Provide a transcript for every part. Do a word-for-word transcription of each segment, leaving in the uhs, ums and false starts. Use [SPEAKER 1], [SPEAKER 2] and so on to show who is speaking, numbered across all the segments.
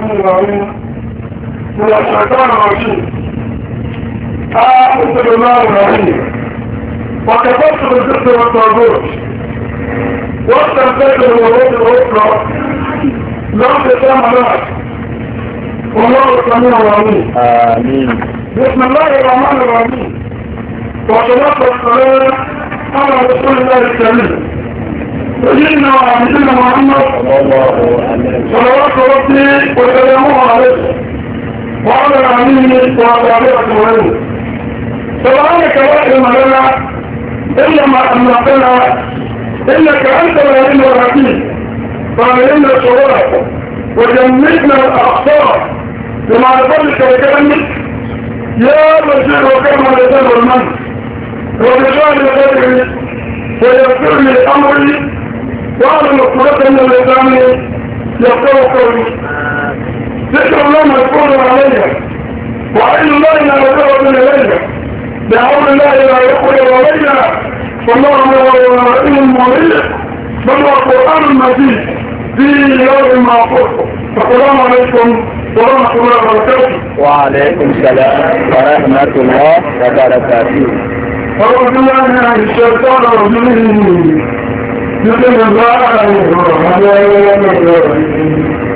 [SPEAKER 1] الرحيم من الشيطان الرجيم بسم الله الرحيم وكفرت بالجسد والطاغوت واستمسكت بالوروث الاخرى لم تسام لك والله سميع عليم
[SPEAKER 2] آمين.
[SPEAKER 1] بسم الله الرحمن الرحيم والصلاة والسلام على رسول الله الكريم سيدنا وعبدنا محمد صلوات ربي وسلامه عليه وعلى آله وعلى أجمعين. سبحانك لا علم لنا إلا ما علمتنا إنك أنت العليم الحكيم فعلمنا الصواب وجنبنا الأخطاء بمعرفتك وكرمك يا بشير وكرم الإنسان والمن وبجعل خيري ويغفر لي أمري وأعلم الصلاة من الإسلام يفتر قولي ذكر الله مذكور علي وعين الله لا يذهب إلي بعون الله لا يقبل علينا والله هو الرحيم المريح بل هو القرآن المجيد في يوم معقول. السلام عليكم ورحمة الله وبركاته.
[SPEAKER 2] وعليكم السلام ورحمة الله وبركاته.
[SPEAKER 1] أعوذ بالله من الشيطان الرجيم. بسم الله الرحمن الرحيم.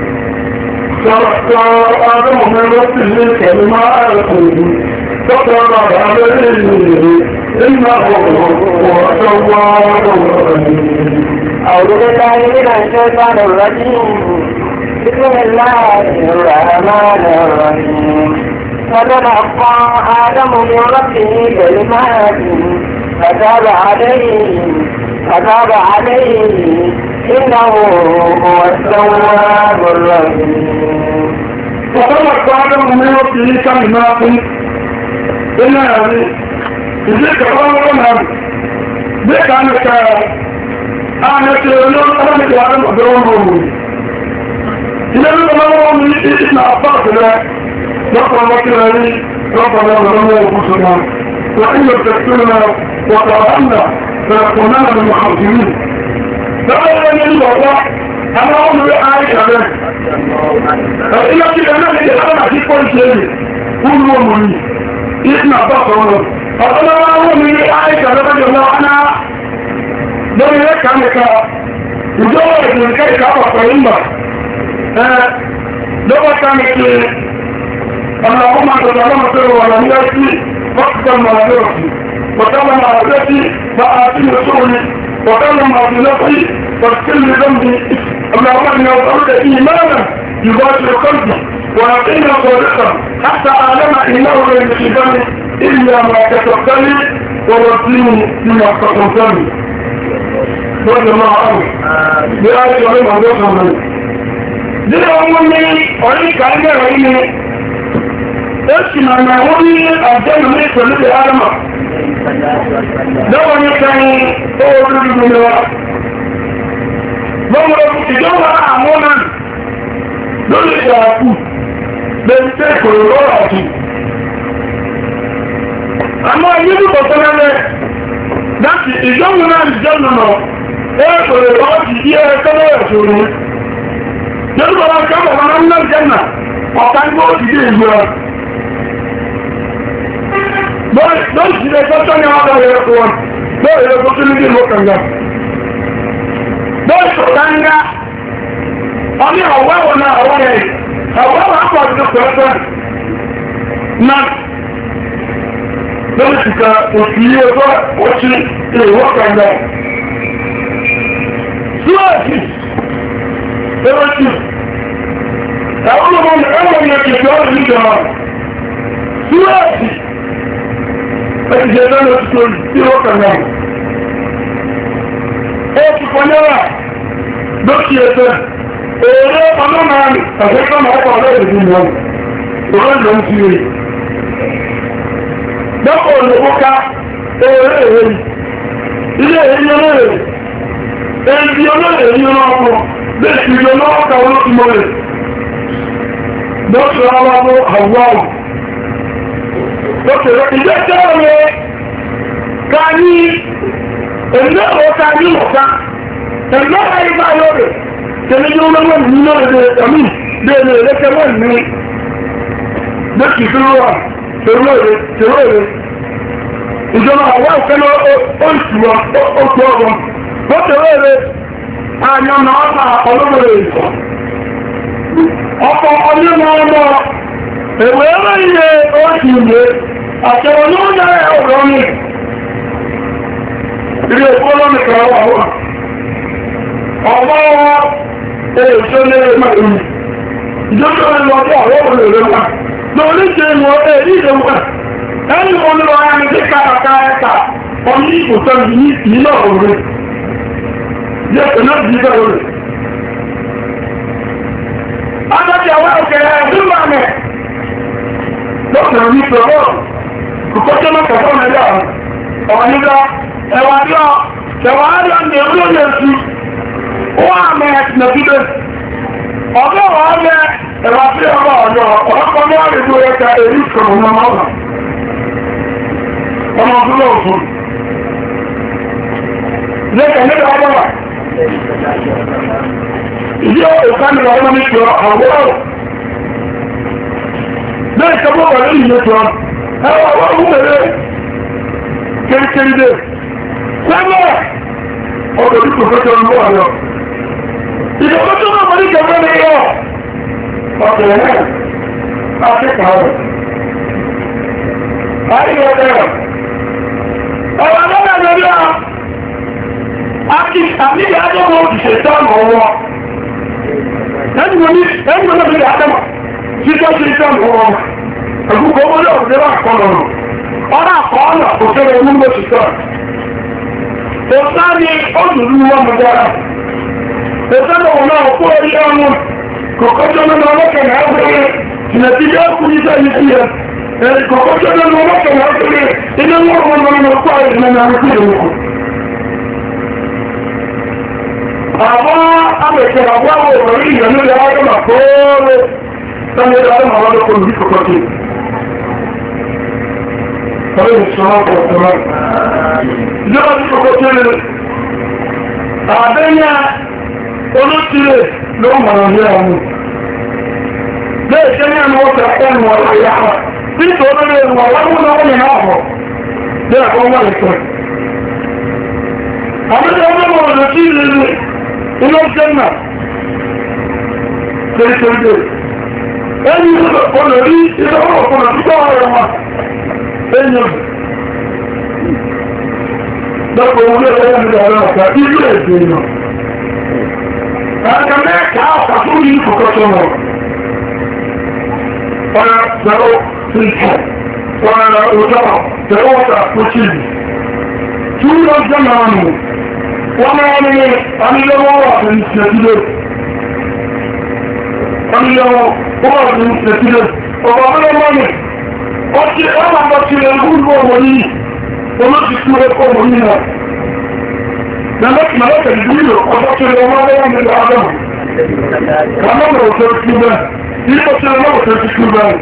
[SPEAKER 1] خلق آدم من ربه كلمات فقر عليه إنه هو التواب الرحيم.
[SPEAKER 3] أعوذ بالله من الشيطان الرجيم. بسم الله الرحمن الرحيم. فتلقى آدم من ربه كلمات فتاب عليه فتاب عليه إنه هو التواب الرحيم.
[SPEAKER 1] فتلقى آدم من ربه كلمات إلا هذه إذيك أولا ذيك عنك أنا سيرون أنا آدم أدرون إذا نتمنى من إذن أبطاك له نقرأ وكراني ربنا ولنا وقصنا وإن تكتلنا وطعنا فنكوننا من المحاكمين فأولا يجب الله أنا أقول لآيك عليه فإلا كده أنا لكي أنا أحيي كل شيء كل يوم إذن أبطاك ولنا فأنا أقول لآيك عليه رضي الله عنها دون يك عنك يجوز من كيك أبطاك ولنا دون كانت اللهم انت تعلم سر ولمياتي فاقبل معذرتي وتعلم عادتي فآتني رسولي وتعلم عدلتي فاغفر لي ذنبي اللهم اني اسالك ايمانا يباشر قلبي ويقينا صادقا حتى اعلم انه لا يصيبني الا ما كتبت لي ووفقني بما اختصرتني رضي الله عنه بآية عليهم عدوكم مني دي أمني أولي كأني رأيني اسمع ما ولي الجنة من كل العالم لو أن يكون أول من الوقت لو تجمع أعمونا دول يجاكو بنتك والرأتي أما يجب بطلنا لكن ìjọ́mùná ìjọ́nà náà ẹ̀ẹ́kọ̀rẹ̀ lọ́wọ́dì bí ẹ̀ẹ́kọ́lọ́ ẹ̀ṣòro jẹ́rùbọ̀lá kẹ́bọ̀ wọn ń náà jẹ́nà ọ̀ká ní ó dìde ìlú ẹ̀ lọ́ọ̀sì ilẹ̀ tọ́tọ́ ní àwọn ọ̀rẹ́ ẹ̀kọ́ wọn lọ́ọ̀rẹ́ ẹ̀kọ́ tó ní bí ìlú kànga lọ́ọ̀sì ọ̀gáńgá ọdí ọ̀wẹ́wọ̀ náà ọwọ́ rẹ̀ ọ̀wẹ́wọ̀ àpọ̀jù pẹ̀lẹ́pẹ̀ náà lọ́ọ̀sì ka òsì ẹ̀kọ́ òsì ìwọ́ kànga lọ́ọ̀sì ẹ̀rọ̀sì ẹ̀wọ́n ọmọ ẹ̀wọ̀n ní ẹ̀kẹ́ ọ̀rẹ́ ìjọba lọ́ọ̀sì ẹ̀jẹ̀ lọ́nà tó ìwọ́ kànga ẹ̀kì pọ̀nyẹ́wà lọ́ọ̀sì ẹ̀sẹ̀ èrè ọlọ́mọ àṣẹ́kọ́ máa kọ̀ ọlọ́ọ̀sì ìjọba òun ló ń fi rí dọ́kọ̀ olùkọ́ká èrè èrè ilé èyí olóòrè èyí olóòrè èyí olóòkọ́ bẹ́ẹ̀ ìlú olóòkà olóòkùnmọ́ rẹ̀ dọ́kọ̀ aláwọ̀ àwọ̀ dọ́kọ̀ ìjẹ́ tẹ́ ọ̀rẹ́ ká ní ẹ̀lẹ́ ọ̀ká ní ọ̀ká ẹ̀lẹ́ àìbá lóòrè tẹ̀lé yóò lọ́wọ́ nínú ẹ̀dẹ̀ àmì bẹ́ẹ̀ lẹ́kẹ́ wọ́n ní lẹ́kì tó wà tẹ̀lé tẹ̀lé ìjọba àwọn ìfẹ́lẹ́ oṣùwọ̀n oṣù ọgbọ̀n wọ́n tẹ̀lé rẹ̀ àyàn náà ọ̀nà ọlọ́wọ́rẹ̀ ìfọ̀ ọkọ̀ ọdún ọmọ èwé ẹ̀rọ iye oṣù ìwé àtẹ̀wọ̀n ní ó yára ọ̀rọ̀ ní ilé ìfọ́lọ́mìkà wà wà ọmọ wọn èso lè máa èyí ìjọba ìlọ́pọ̀ àwọn olèrè wà lórí ṣe ìwọ̀n èyí ìdẹ̀wọ̀n ẹni olùwà ẹni tí káàkà ẹ̀ta ọmọ ìpòtọ́ ní ìlọ́ òru jẹ́ pẹ̀lú ìdíjẹ́ òru adájọ́ àwọn òkèrè ẹ̀dúnmà mẹ́ lọ́pọ̀ ní pẹ̀lú kòkòtò mọ́kà fún ẹ̀yà ọ̀wọ̀ nígbà ẹ̀wà díọ̀ ẹ̀wà díọ̀ ní ẹ̀rọ yẹn sí wọ́n àmì ẹ̀sìn ẹ̀kídé ọ̀gá wà á mẹ́ ẹ̀wà sí ọ̀rọ̀ ọ̀yọ́ ọ̀pọ̀ ní àrègbò ẹ̀ka èyí ìṣòro ní ọmọ ọ̀gá ọmọ ọdún náà fún lẹ́kẹ̀ẹ́ nígbà ọmọ wà ìdí ìkànnì ọmọ ní ṣe àwọ̀ lẹ́yìn tẹ́gbọ́ wà ní ìyẹ́ tó ẹwà wọ́n mú mẹ́rẹ́ kéríkérí dé sẹ́gbọ́ ọdọ̀ ní pòfẹ́sọ̀ ọmọ wà lọ ìjọba tó náà mọ̀ ní kẹfẹ́ ní yọ ọ̀tẹ̀lẹ̀ náà akẹ́kọ̀ọ́ rẹ̀ ayé ọ̀tẹ̀ rẹ̀ ọ̀rọ̀ lọ́nà lórí ọ̀ àti àmìlì àjọ́mọ̀ òṣìṣẹ́ ìtàmù ọwọ́ ẹni mọ̀ ní ẹni mọ̀ ní àjọ́mọ̀ títọ́ sí ìtàmù ọwọ́ ẹgbùgbọ́ ọmọdé ọ̀rẹ́ àkọlọ̀rọ̀ ọ̀rọ̀ àkọọ́lọ̀ òṣèrè olúgbò ṣìṣọ́ òṣàní ọdúnrú wọn mọ̀ dára òṣèrè wọn náà kó orí ọmọ kòkòjọ́ mẹ́rin ọlọ́kẹ̀ẹ́ àgbẹ̀rẹ̀ ìnàtíjẹ́ ọkùnrin sẹ́yìn sí ẹ kòkòjọ́ mẹ́rin ọlọ́kẹ̀ẹ́ àgbẹ̀rẹ̀ ilé wọn wọn wọn wọn kó àìsàn mẹ́rin àgbẹ̀rẹ̀ àwọn amẹ̀kẹ̀ àwọn òwòrí ìyẹnú ilẹ̀ ọdọ́mà kóòrò sọ́nà ilẹ̀ ọdọ́mà wọ́n lókò ní kòkòtò ọdún ìṣọ́nà ọ̀pọ̀lọpọ̀ ìjọba ní kòkòtò rẹ̀ àbẹ́yà olóṣìlẹ̀ ló mọ̀rọ̀ ní ọmọ bẹ́ẹ̀ ṣe ní ẹnu ọ̀tọ̀ ẹnu ọ̀rọ̀ ìyá wọn tí ìtòótọ́ lè wọ̀ wọ́n mú náà wọ́n ní náà bọ̀ bí ẹ̀kọ́ wọ́n lè tọ́ àbẹ́yà ọdọ́mà olóṣìlẹ̀ ilé jẹ́nà kẹ́kẹ́kẹ́ ẹni olórí ilé ọ̀pọ̀lọ̀ títọ́ ọ̀rọ̀ wọn ẹni lọ́pọ̀ orí ẹ̀rọ ìrọ̀lẹ́ ọ̀pá ilé èdè náà ẹ̀kẹ́ mẹ́ta ọ̀pá fún ní ìfòkọ́tọ̀ wọn ọ̀rọ̀ zero three ọ̀rọ̀ òjò zero ọ̀tà fòchìlì tí ó lọ jẹ́nà ọ̀nà wọ́n máa ní amílẹ́wọ́ wà ní ìṣẹ́sílẹ̀ amílẹ́wọ́ wà ní ìṣẹ́sílẹ̀ ọ̀pọ̀ amílẹ́wọ́ ní ọtí ọmọ ti rẹ̀ gúrùgbọ́ ọmọ yìí olóòtú ẹkọ́ ọmọ yìí náà lẹ́lẹ́kì mẹ́lẹ́kẹ̀ ìdúró ọjọ́ tí rẹ̀ ọmọ ọmọ ní ọdọ́mù kàmọ́mọ̀ òṣèré tí bẹ́ẹ̀ ilé ọ̀ṣẹ́ ọmọ òṣèré tí bẹ́ẹ̀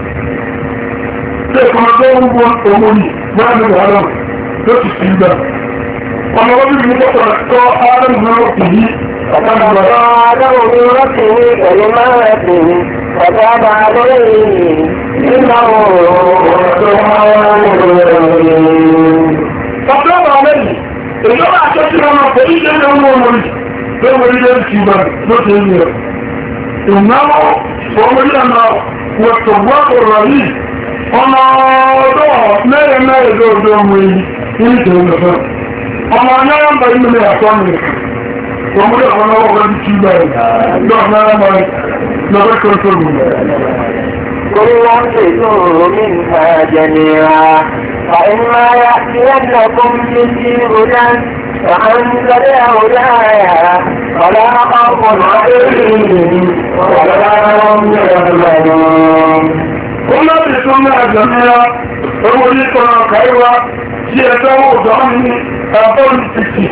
[SPEAKER 1] tí ẹ̀kọ́ ọjọ́ ọmọ ọmọ yìí bẹ́ẹ̀ ní ọdọ́mù lóòtú tí bẹ́ẹ̀ ọmọ ọdún yìí bọ́tọ̀ ẹ̀kọ́ ádámù náà òkè yìí
[SPEAKER 3] آدم من ربه كلماته فتاب عليه إنه هو التواب الرحيم.
[SPEAKER 1] فتاب عليه ìjọba àtẹ́síra máa pẹ̀lú ìjẹ́ ìjẹ́ ọmọ ọmọdé tó wọlé jẹ́ ìṣìgbà ló ti ń yẹ ìnáwó ọmọdé àmà wọ̀tọ̀gbọ́tọ̀ rọ̀lì ọmọ ọdọ́ mẹ́rẹ̀ mẹ́rẹ̀ lóòdó ọmọ yìí ní ìjẹ́ ìjọba ọmọ anyára ń bá inú mi àtọ́ mi ọmọdé àwọn ọmọ ọmọdé ti gbà ẹ̀ lọ́ọ̀mẹ́rẹ̀ mẹ́rẹ̀ lọ́wọ́ kọ́kọ́ mi.
[SPEAKER 3] كل ينفذوا منها جميعا فإما يأتينكم مني هدى فمن تبع هدايا فلا خوف عليهم ولا هم يحزنون.
[SPEAKER 1] كل ينفذوا جميعا فوليكم خيرا سيتوه ضمن أبن تكي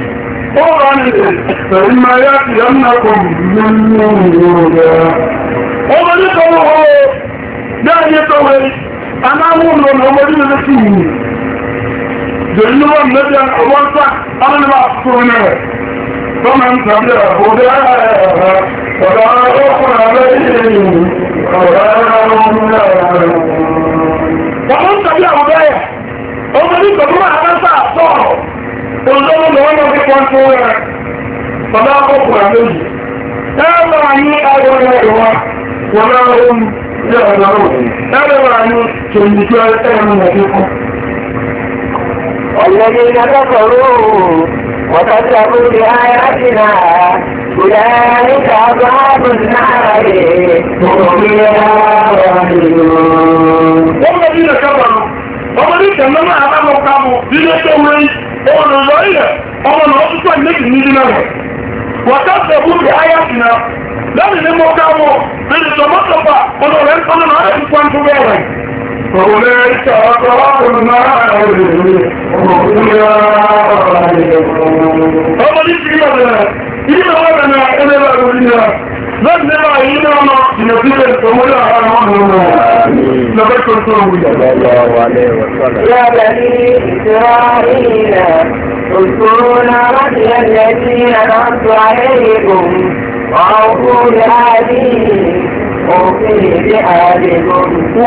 [SPEAKER 1] فإما يأتينكم مني هدى ووليكم هو dáadé tó wẹ́ anáwòrán ọmọ ọmọdé lè fi wù jẹ́lú wọn lẹ́bí ọwọ́n sá alẹ́lẹ́bà fún ẹ̀rẹ̀ فمن تبع هداها فلا خوف عليهم ولا هم يحزنون فمن تبع هداها ọmọ ní pẹ̀lú àkásà sọ̀rọ̀ olóòrùn lọ́wọ́ lọ́wọ́ fi kọ́ tó rẹ̀ pẹ̀lú àkọ́kùn àlóyìn ẹ̀rọ ní àwọn ẹ̀rọ wọn láwọn ní ọ̀dọ́rọ̀ ẹ̀rọ ní tòmìtì ẹ̀rọ ẹ̀kọ́
[SPEAKER 3] الذين كفروا وكذبوا بآياتنا أولئك أصحاب النار هم فيها خالدون
[SPEAKER 1] والذين كفروا ọmọ ní ìtẹ̀lẹ́ máa bá lọ ká mọ̀ bí ló tó wọ́n ọmọ lọ ilẹ̀ ọmọ lọ tó tọ́ ìlẹ́kì ní ìdínà rẹ̀ wọ́tá tẹ̀bú bí ayá sí náà lẹ́nu ní mọ́ ká mọ̀ nínú tọmọ́tọ̀pá ọmọ rẹ̀ ń tọ́nà náà rẹ̀ fún tó bẹ̀rẹ̀ ọ̀rẹ́ ìṣàkọ́ ọmọ náà rẹ̀ ọmọ ní ti lọ́rẹ̀ ìdílé wọ́n rẹ̀ náà ẹgbẹ́ bá rẹ̀ lọ́dún náà yìí náà mọ̀ ìnàfíìlẹ̀ ìtọ́mọ́lẹ̀ àwọn ọmọ
[SPEAKER 3] يا بني إسرائيل اذكروا نعمتي التي أنعمت عليكم وأوفوا بعهدي أوفي بعهدكم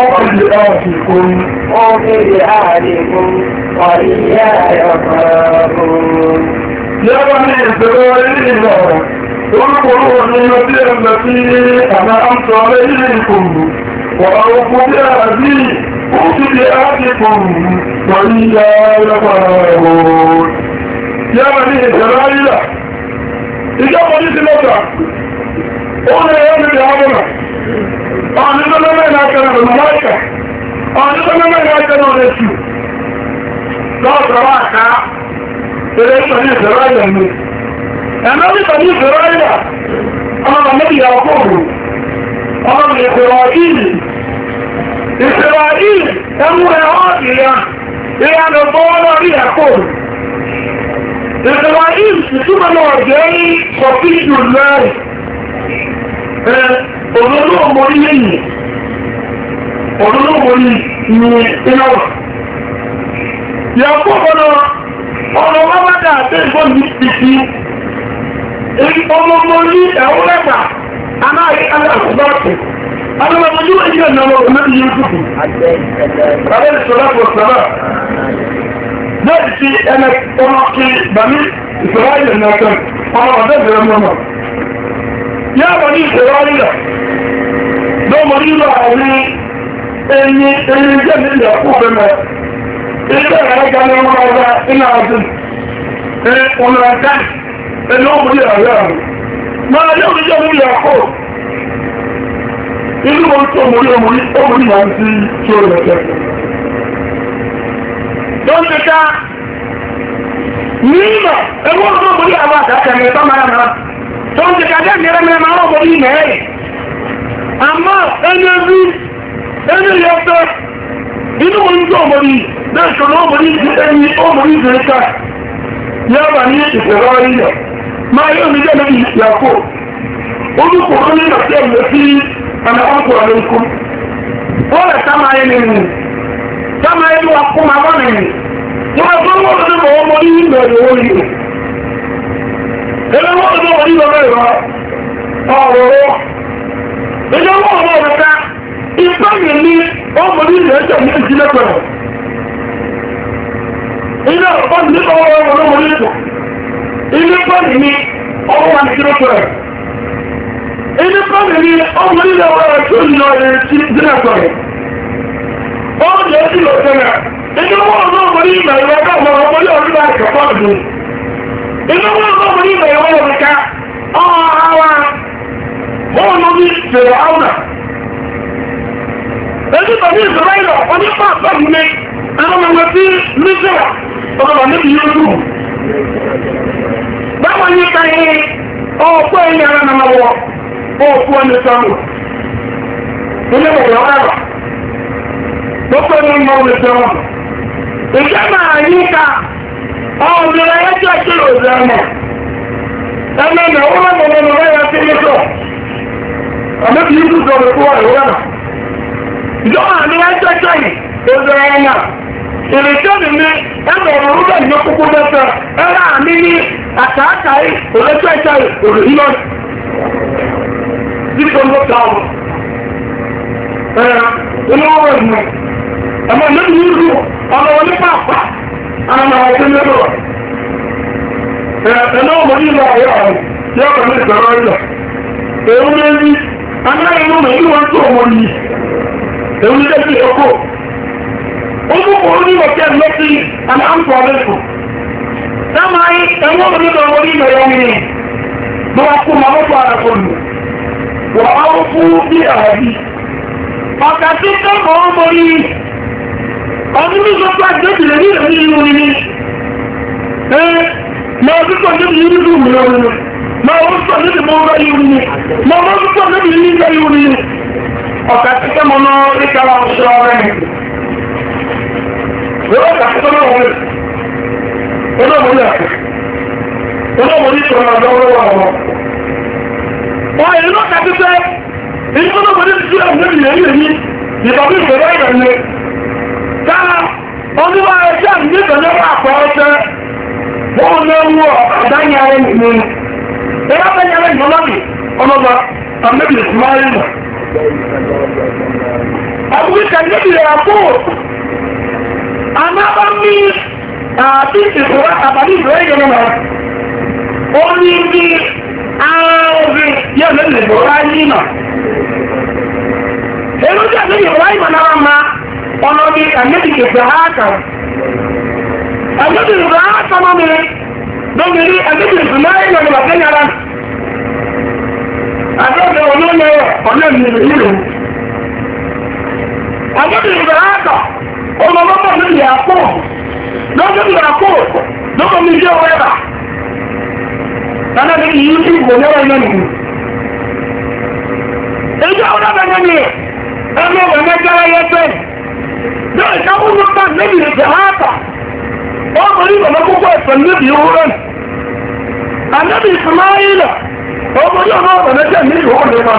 [SPEAKER 3] أوفي بعهدكم وإياي فارهبون
[SPEAKER 1] يا بني إسرائيل اذكروا نعمتي التي أنعمت عليكم وأوفوا بعهدي أوفي بعهدكم وإياي فارهبون يا بني إسرائيل إذا قلت لك أولا يا بني آدم أنا لما ما كان الملائكة أنا لما ما كان الرسول لا صراحة إلى بني إسرائيل أنا بني إسرائيل أنا النبي يعقوب أنا إسرائيل إسرائيل أمر عادية يعني الضوء يعقوب إسرائيل ثم نوجهي صفي الله olóòrùn ọmọrí lẹ́yìn olóòrùn ọmọrí ní ìnáwó yàkó ọ̀nà ọ̀nà wáwádà àti ìbọn ní ìpìtì ọmọmọrí ẹ̀wọ́n lẹ́gbà aláàrí aláàkùbáàkù alọ́mọdé wọ́n yíò náà wọ́n mẹ́rin yóò túkù abẹ́rẹ́ sọ́lápọ̀ sọ́lá bẹ́ẹ̀ sí ẹnẹ ọmọ kí bàmí ìsọ̀ráyẹ̀ náà tẹ́ ọmọ ọ̀dẹ́ bẹ̀rẹ̀ mọ́mọ́ yá bọ̀ ní ìsọ̀ráyẹ̀ lọ́mọ nílò àwọn ẹni ẹni jẹ́ nílẹ̀ ọkọ̀ bẹ̀rẹ̀ ilé ẹ̀rẹ́gá ní ọmọ ọ̀dá iná ọdún ọ̀nà ẹ̀ká ẹni ó múlẹ̀ àwẹ́ àrùn máa yóò ní jẹ́ nílẹ̀ ọkọ̀ inú wọn tó múlẹ̀ ọmọrí ọmọrí máa ń sí tí ó rẹ̀ tẹ́ lọ́n ti ká nígbà ẹgbọ́n tó múlẹ̀ àwọn àkàkẹ́ mẹ́ta máa náà tó ń ti ká jẹ́ mẹ́rẹ́mẹ́rẹ́ máa rọ̀ mọ́rí mẹ́rẹ́ àmọ́ ẹni ẹbí ẹni yẹtọ́ inú wọn jọ ọmọdé bẹ́ẹ̀ ṣọ̀nà ọmọdé ẹni ọmọdé ìgbẹ̀ẹ́ta yába ní ìfẹ̀rọ ilẹ̀ máa yóò ní jẹ́ lẹ́yìn ìyàkó olùkọ́ ní ìrọ̀sí ẹ̀mẹ́ sí ẹ̀mẹ́ ọkọ̀ ọ̀lẹ́kọ́ wọ́n rẹ̀ sáma ẹni nì sáma ẹni wà kó máa wọ́n nìyí wọ́n tó wọ́n tó mọ̀ ọmọdé ìgbẹ̀rẹ̀ owó yìí ẹni wọ́n tó wọ́n ìgbẹ̀rẹ̀ ọ̀rọ̀ ìjọ wọ́n wọ́n rẹ̀ ká ìpáyè ní ọmọdé ilẹ̀ ẹjọ́ ní ìjílẹ̀ pẹ̀lú ilé ọ̀pọ̀ ní ọwọ́ ọlọ́mọdé ìpọ̀ ilé pẹ̀lú ní ọwọ́ wà ní ìjílẹ̀ pẹ̀lú ilé pẹ̀lú ní ọmọdé ilẹ̀ ọwọ́ rẹ̀ tó yọ ìjílẹ̀ pẹ̀lú ọmọdé ìjílẹ̀ pẹ̀lú ilé wọ́n ọlọ́mọdé ilẹ̀ ọwọ́ ọmọdé ọdún àkọ́kọ́ ọdún ilé wọ́n ọlọ́mọdé ilẹ̀ ọwọ́ rẹ̀ ká ọ̀hún Ẹjú tàbí ìṣòro ìlọ̀, onípa àpapọ̀ ní àwọn ọmọ tí Mísírà, ọmọ níbi yóò dùn. Báwọn ní káyé ọ̀pọ̀ ẹ̀yìn ara nà máa wọ ọ̀pọ̀ ẹni sọ́mù. Ilé ìwọ̀n ọ̀rọ̀ lọ́pọ̀ ní ọmọ omi sọ́mù. Ìjẹ́ máa yí ká ọ̀gbìn ẹjọ́ ìṣòro ìṣẹ́mọ̀. Ẹni ẹ̀nà ó lọ́mọ ọmọ ẹ̀yà sí Mísírà. Àmọ́ kì í dùn sọ̀rọ̀ fún ọ̀rọ̀ ìjọba àmì ẹjọ́jọ́ yìí lóòrò ẹ̀yà ìrìnkẹ́ni ní ẹgbẹ̀ ọ̀rọ̀ rúbẹ̀ ní ọkùnkú lẹ́sẹ̀ ẹ̀rọ àmì ní àtàkàí òlẹ́sẹ̀ ìṣẹ́ òrìlọ́ dípò ló ta ọ̀rọ̀ ẹ̀rọ inú ọ̀rọ̀ ìmọ̀ ẹ̀mọ̀ lẹ́nu ìlú ọ̀rọ̀ wọlé pàápàá àwọn ọmọ ọ̀gbẹ́ lẹ́rọ ẹ̀rọ ọmọ nílò ọ̀rọ̀ ọ̀rọ̀ tí ọkọ̀ ní ìgbẹ̀rọ ilẹ̀ èrú lẹ́rí anáyẹ̀nú mẹ́ ìlú wọn tó ọmọ yìí èrú lẹ́rí ọkọ̀ olùkọ́ onímọ̀kẹ́ lọ́sí àmàǹkọ̀ ọ̀lẹ́kùn sáàmáyé ẹ̀wọ́n onímọ̀ orí ìmọ̀ràn ní lọ́wọ́ kú ma mọ́tò ara kọlù wọ́n á ó fún bí ààbí ọ̀kà tí kẹ́kọ̀ọ́ ọmọ rí ọdún ní sọ pé àjẹ́bìlẹ̀ ní ìrìn ìrìn ìrìn ní ẹ́ ma ọdún tó jẹ́ ìrìn ìrìn ìrìn ìrìn ma ọdún tó jẹ́ ìrìn ìrìn ìrìn ma ọdún tó jẹ́ ìrìn ìrìn ìrìn ọ̀kà tí kẹ́kọ̀ọ́ náà rí kára ọ̀ṣọ́ ọ̀rẹ́ Wọ́n kà sí ọmọ wọn. Ọlọ́mọ ní àpò. Ọlọ́mọ ní ìṣòro àjọ ọlọ́wọ́ àwọn. Wọ́n èyí ló kà sí pé èyí tó lọ́mọ ní ìṣúra ìgbẹ́bì lè rí èyí ìbàbí ìgbẹ̀rẹ̀ ìrẹ̀ ni. Káà oníwà ẹjẹ́ àmì ìgbẹ̀rẹ̀ wà pọ̀ ọ́ṣẹ́. Wọ́n lé wọ́ àdáyé ara nìmú. Ẹyá bẹ́ẹ̀ yára ìmọ̀lọ́bì ọlọ́ba àmẹ́bì ìsmáìlì. Àbúkí kàìlẹ́bì rẹ̀ àpò. Anábá ní àti ìfòrá àbàdí ìfòrá ìjọba náà. Ó ní bí ààrẹ yẹ́ lẹ́lẹ̀ ìfòrá yìí náà. Èrò tí àti ìfòrá ìmọ̀ náà máa ọ̀nà bí àmẹ́bì ìfòrá ákà. Àmẹ́bì ìfòrá ákà mọ́ mi lómìnirí àmẹ́bì ìfòrá ìmọ̀ ní bàtẹ́ yàrá. Àjọ́jọ́ olóòlẹ̀ ọ̀nà ìrìnlẹ̀. Àmẹ́bì ìfòrá ákà ọmọ bọ́bọ̀ ní ìyàpọ̀ lọ́jọ́ ìyàpọ̀ lọ́kọ̀ mi jẹ́ ọ̀rẹ́bà lọ́nà ní ìyí tí ìgbò lẹ́wọ̀ iná nìyí ẹjọ́ ọ̀rẹ́bà ní ẹmọ ọ̀rẹ́ jẹ́rẹ yẹfẹ́ lọ́ ìkáwọ́ ní ọ̀pá níbi ìjẹ̀ háàtà ọmọ ní ọmọ púpọ̀ ẹ̀fẹ̀ níbi ìwúrẹ́ àníbi ìsìnmáyìlẹ̀ ọmọ ní ọmọ ọ̀rẹ́ jẹ́ níbi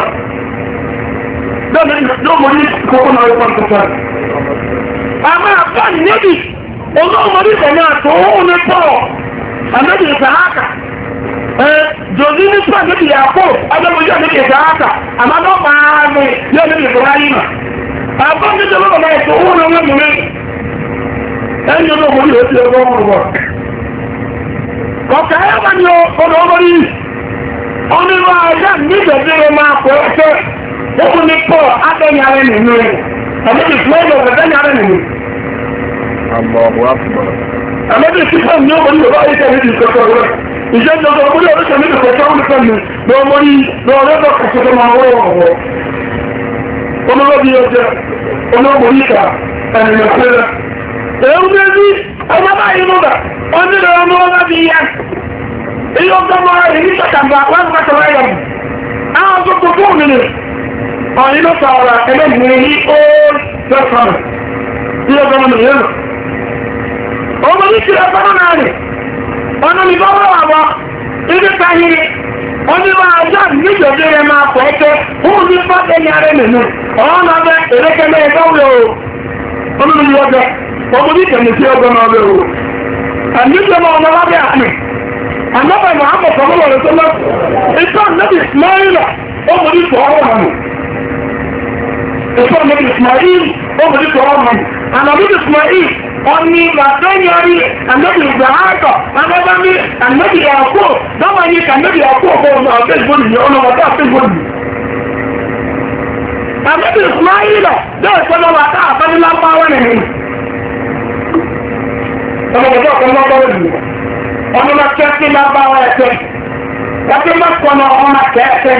[SPEAKER 1] ìwúrẹ́ Àmọ́ àpá níbi olóòmọdé ìfẹ̀mí àtò òun ní pọ̀ àmẹ́bì ìfẹ̀háàkà jòzí ní pọ̀ níbi ìyàpò ọjọ́bójú àmẹ́bì ìfẹ̀háàkà àmàdọ́ máa ní yóò níbi ìfẹ̀háàyìmà àpá níbi olóòmọdé ìfẹ̀ òun ní wọ́n mú ẹni olóòmọdé ìfẹ̀ tí ó gbọ́ wọ́n kọ̀ọ̀kà ẹ̀wà ni olóòmọdé onírọ̀ ajá nígbẹ̀dẹ̀rẹ̀ máa pọ̀ ẹ̀fẹ́ òun ní pọ̀ abẹ́nyàrẹ́ nínú rẹ̀ àmẹ́bì ìfẹ̀háàkà abẹ́nyàrẹ́ nínú
[SPEAKER 2] Allahu Akbar.
[SPEAKER 1] Àmọ́dé tí fún ní ọmọ ìlú báyìí tẹ̀lé ti kọ́kọ́ rẹ̀. Ìjẹ́ ìjọba ọmọdé ọ̀rẹ́sẹ̀ níbi kọ̀ọ̀kọ́ ọmọdé fẹ́mi ní ọmọ yìí ní ọ̀rẹ́dọ̀ kọ̀ọ̀kọ́ máa wọ́ ọ̀wọ́. Olólóbi ọjọ́ olóògbò yíká ẹ̀rìnlẹ̀ pẹ́lẹ̀. Èyí méjì ọmọ báyìí múdà, ó nílò ọmọ ọmọ bí yá. Èyí ọjọ́ máa rí ní ṣàkàmbà láti pàtàkì láyà mú. Àwọn tó kò fún òmìnir. Ọ̀yìn ló sàárà ẹlẹ́gbẹ̀ẹ́ yí ó lọ́sàn. Bí ọjọ́ mọ̀ nìyẹn lọ. Ọmọ ní kí ẹgbẹ́rún náà rẹ̀, ọ̀nà ìbọ́wọ́ àwọ̀, ibi káyìí, oníwà ajá níjọdé rẹ̀ máa pọ̀ ẹ́kẹ́, fún ní pàtẹ́ ní ààrẹ nìmú, ọ̀nà ọbẹ̀ èrèkẹ́lẹ́ ẹgbẹ́wẹ̀ o. Ọmọ ní ọjọ́, ọmọ ní kẹ̀mí sí ọgbọ́n náà bẹ̀ o. Àníjọba ọmọ lábẹ́ àmì, àmọ́bẹ̀ Mọ̀hámọ̀ kọ̀mọ́lọ̀ rẹ̀ tó lọ, ìtọ́ nẹ́bì Ismaila, ọmọ ní tọ́ ọwọ́ mọ̀. Ìtọ́ nẹ́bì Ismail, ọmọ ní tọ́ ọwọ́ mọ̀. Ànàbí Ismail, ọni bàtẹ́yọrí àmẹ́bì ìgbàháàkọ̀ agbẹ́gbẹ́mí àmẹ́bì ọ̀pọ̀ lọ́wọ́ yìí kàmẹ́bì ọ̀pọ̀ ọ̀pọ̀ ọ̀pẹ́ ìgbòlì ọlọ́wọ́tọ́ àpẹ́ ìgbòlì àmẹ́bì ìsmáyìlọ̀ bẹ́ẹ̀ pẹ́lú wàtá àfẹ́nilápáwẹ́ nìyí ọlọ́wọ́tọ́ àfẹ́nilápáwẹ́ nìyí ọmọ kẹ́kẹ́ lápáwẹ́ ẹ̀kẹ́ kẹ́kẹ́ mẹ́kọ̀ọ́nà ọmọ kẹ́ẹ̀kẹ́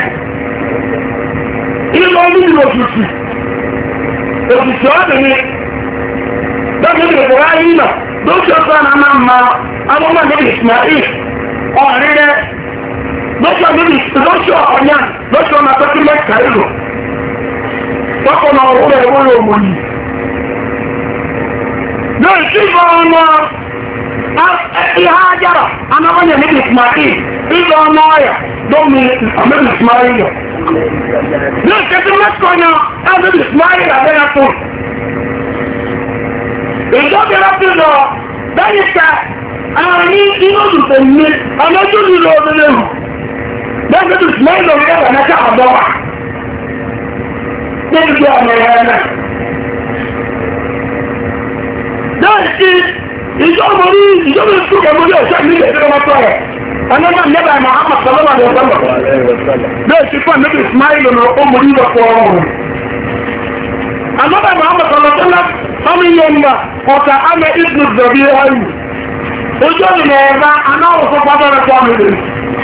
[SPEAKER 1] ilé onílù òtútù òtútù ọ̀dùnrin lọ́gbẹ̀ẹ́ ìgbẹ̀rẹ̀ ayé náà lóṣù ọ̀sán náà máa ma agbọ́gbọ́n níbi Ismail ọ̀rẹ́rẹ́ lóṣù níbi lóṣù ọ̀nyá lóṣù ọ̀nà pẹ́kí mẹ́ta ìlú tọ́kọ̀ náà wúrẹ̀ wúrẹ̀ òmò yìí lórí tí ìgbà ọ̀nà ihe ajára anáwọ́nyẹ níbi Ismail ìgbà ọ̀nà ọ̀yà lómi àmẹ́bì Ismail yọ lórí kẹsí mẹ́ta ọ̀nyá àmẹ́bì Ismail àbẹ́yà tó ìjọba ti lọ lẹ́yìn ká àwọn ní inú òdùsẹ̀ ní ọlọ́jọ́ lílo ọdún lẹ́rù lẹ́yìn tó ìsìnlẹ̀ ìlú rẹ̀ wà náà àbọ̀ wà ní ìgbé ọmọ rẹ̀ náà. lẹ́yìn tí ìjọba orí ìjọba ìsúkẹ̀ mọ́lé ọ̀ṣẹ́ ní ilẹ̀ ìjọba tó rẹ̀ ọlọ́mọ nígbà Muhammad sallallahu alaihi wasallam lẹ́yìn tí fún àmì Ismail lọ ó mú rí lọ́pọ̀ ọ̀rọ̀ àmọ́bà Muhammad sallallahu alaihi wasallam ọmọ iye ọmọ ọ̀kà àmì ìdùnnú zọ̀bí ayù ojú ọ̀nà ẹ̀bá anáwọ̀ fún pápẹ́rẹ́ fún ọmọ ilẹ̀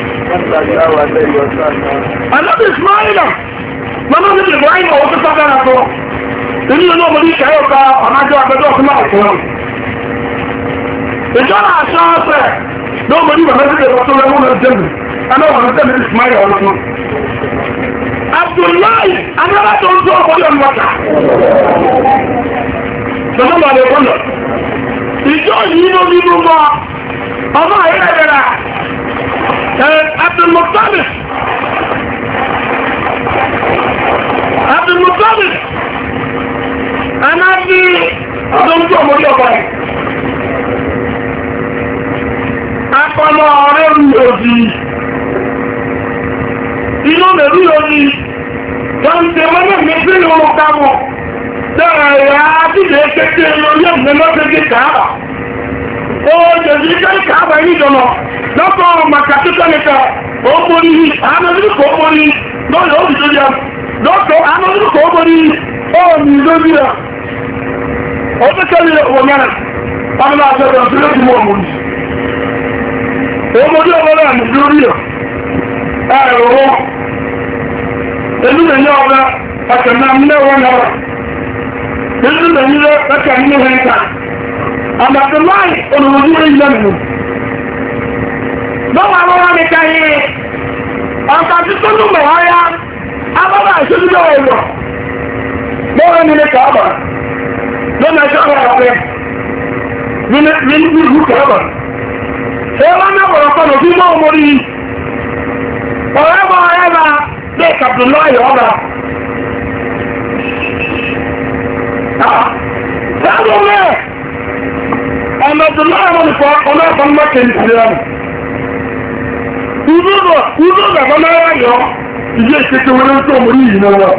[SPEAKER 1] àmọ́bà Ismail lọ́nà ní Ibrahim ọwọ́ tó pápẹ́rẹ́ fún inú inú ọmọdé ìkẹyọ̀ ọ̀ka ọ̀nájọ́ àgbẹ̀dọ̀ ọ̀fún náà fún ọ ìjọba àṣọ ọ̀sẹ̀ lọ́mọdé bàbá sí ẹ̀rọ tó lẹ́wọ́n náà jẹ́mi anáwọ̀ náà jẹ́mi Ismail ọ̀lọ́tún Abdullahi anára tó ń tó ọmọdé ọmọ wọ́ta sọ́mọ́ àlẹ́ ọ̀nà ìjọ yìí ló nínú mọ́ ọmọ ayẹ́rẹ́rẹ́ ẹ̀ Abdulmutalib Abdulmutalib anábí ọdún tó ọmọdé ọmọ rẹ̀ akọlọ ọ̀rẹ́ òjì inú mẹ́rú òjì wọ́n tẹ wọ́n náà ní sí ìwọ̀n káwọ̀ dára ẹ̀yà àdíjẹ́ kékeré lórí ọ̀gbẹ́ lọ́gbẹ́gẹ́ kàábà ó jẹ̀sí jẹ́ kàábà yìí jọ̀nà lọ́kọ̀ màkà títọ́ nìkan ó borí àmọ́sílùkọ̀ ó borí lọ́yọ̀ ó dìjọ́ yà lọ́kọ̀ àmọ́sílùkọ̀ ó borí ó ní lórí rẹ̀ ó tó kẹ́lẹ̀ wọ̀ mẹ́rin ọmọdé àjọ́dọ̀ sílẹ̀ tí wọ́n mú ní ọmọdé ọmọdé àmì lórí rẹ̀ ẹ̀rọ wọn ẹlú lẹ́yìn ọ̀gá ọ̀kẹ̀mẹ́ mẹ́wọ́n náà ẹlú lẹ́yìn rẹ̀ ẹ̀kẹ̀ mẹ́wọ́n ẹ̀ka àmàtìláì olùwòjú rẹ̀ ilẹ̀ nínú lọ́wọ́ àwọn nìka yìí ọ̀kà tí tó lù mọ̀ ọ́yá abọ́bà ìṣẹ́jú lọ́wọ́ ìwọ̀ lọ́wọ́ ní ní kàábà lọ́nà ẹ̀ṣọ́ ọ̀rọ̀ ọ̀rẹ́ ní ìlú kàábà ẹwọ́n náà wọ̀rọ̀ kọ́nà bí mọ́ ọmọrí ọ̀rẹ́ bọ́ ọ̀rẹ́ bá lè kàbùn lọ́yọ̀ ọba láàrùn mẹ́ ọmọdún láàrùn nìkan ọlọ́pàá mọ́kẹ̀ ìsìlẹ̀ ìdúró ìdúró bàbá náà yọ ìdí ìṣẹ́kẹ́ wọlé tó mú ní ìyìnà wọn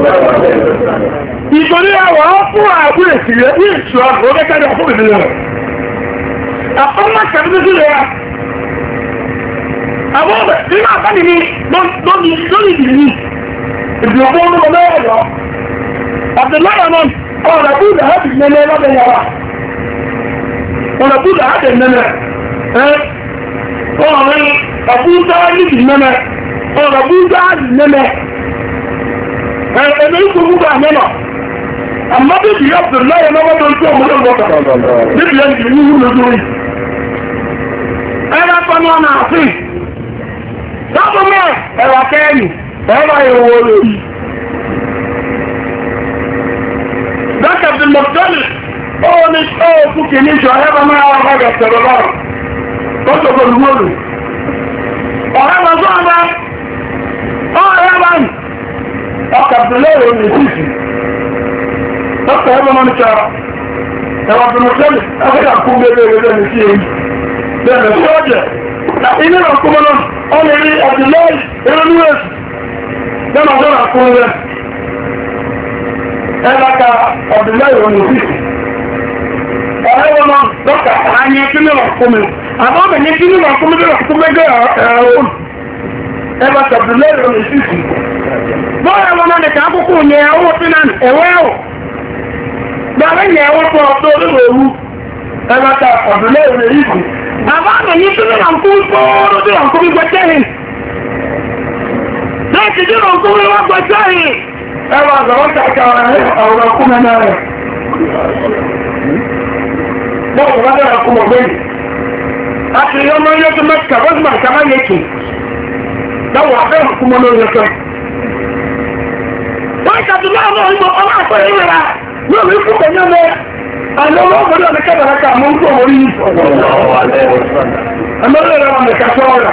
[SPEAKER 1] ìtorí àwọ̀ fún àbú ìsìlẹ̀ ní ìṣọ́ ọ̀gẹ́kẹ́rẹ́ fún ìdílé rẹ̀ àpọ́nmọ́ kẹ́bínísílẹ̀ rẹ̀ àwọn ọ̀bẹ̀ nínú àbáni ní lórí ìdìrí ìdí ọgbọ́n ọmọ mẹ́rẹ̀ lọ àbdìláyà náà ọ̀rọ̀ búdà hàbì nẹ́lẹ́ lọ́bẹ̀ yàrá ọ̀rọ̀ búdà hàbì nẹ́lẹ́ ẹ́ ọ̀rọ̀ àbúdá níbi nẹ́lẹ́ ọ̀rọ̀ búdá hàbì nẹ́lẹ́ ẹ̀ ẹ̀mẹ́ ìkó búdà nẹ́lọ àmọ́ bíbí àbdìláyà náà wọ́n tó ń tó ọmọdé ọgbọ́ta bíbí ẹ̀ ń dì ní wúlò lórí ẹ̀rọ pẹ̀lú ọ̀nà àfin lọ́pọ̀ mẹ́ ẹ̀wà kẹ́ẹ̀nì ẹ̀wà ìwò lórí dọ́kẹ̀ bí mọ̀tọ́lì ó ní ṣọ́ọ̀kú kì ní ṣọ́ ẹ̀bà máa wà bá gẹ̀ẹ́sẹ̀rọ̀ lọ́rọ̀ tó ṣọ́kọ̀ lúwọ́lù ọ̀rẹ́ bá sọ́ ọ̀bá ọ̀rẹ́ bá ní ọkà bìlẹ̀ òní títì dọ́kẹ̀ ẹ̀bà máa ní ṣọ́ ẹ̀wà bí mọ̀tọ́lì ẹ̀fẹ́ àkú gbẹ́gbẹ́ ní sí èyí bẹ́ẹ̀ sí ọjẹ́ ilé ìrọ̀kúnmọ́ náà ọmọ rí àdìlẹ́yìn ìrọ̀lúwẹ̀sì lẹ́nà ọjọ́ àkún rẹ̀ ẹgbàka àdìlẹ́yìn òní òfìsì ọ̀rẹ́wọ̀n náà lọ́kà àyẹ kí ní ọ̀kúnmọ́ àbọ́bẹ̀ ní kí ní ọ̀kúnmọ́ bí ọ̀kúnmẹ́gẹ́ ẹ̀rọ̀n ẹgbàka àdìlẹ́yìn òní òfìsì bọ́ọ̀rẹ́wọ̀n náà nìkan akókò ní ẹwọ́ tí náà ẹwọ́ ẹwọ́ gbàrẹ́ ní ẹwọ́ tó ọ̀tọ́ olóòwò ewu ẹgbàka àdìlẹ́yìn òní òfìsì àbáàmì ní tí wọ́n kú fọ́ọ̀rọ̀ tí wọ́n kú bí gbẹ́tẹ́yìn láti tí wọ́n kú bí wọ́n gbẹ́tẹ́yìn ẹwà àgbàwọ́ kàkà ọ̀rọ̀ ọkú mẹ́nà rẹ̀ bọ́ọ̀kù bá dára kú mọ̀gbẹ́yìn àti ọmọ ilé tó mẹ́ta bọ́sùmọ̀ àkàmá yẹ kì dáwọ̀ abẹ́rẹ̀ kú mọ́ lórí ẹ̀kọ́ wọ́n kàtù náà mọ́ ìmọ̀ ọmọ àpẹ́ ìrẹ̀lá lórí ikú pẹ̀lú ọmọ àwọn ọmọ ọmọdé ọmọ kẹbàrá ká mọ́ ń kó orí ẹmọ́lẹ́ rẹ̀ wọ́n mẹ́ka sọ́ọ̀rọ̀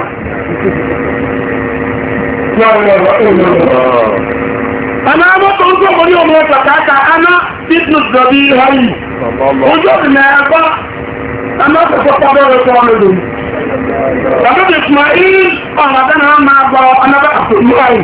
[SPEAKER 1] àmà ọmọ tó ń kó orí ọmọ ẹ̀kọ́ kàákà aná ibnu Zabihayi ojú ọ̀nà ẹ̀bá ẹ̀mọ́sọ̀sọ̀ pàdé rẹ̀ sọ ọmọdé tàbí Ismail ọ̀nàdẹ́ náà máa gbọ́ ọ̀nàdẹ́ àpòlúwàyí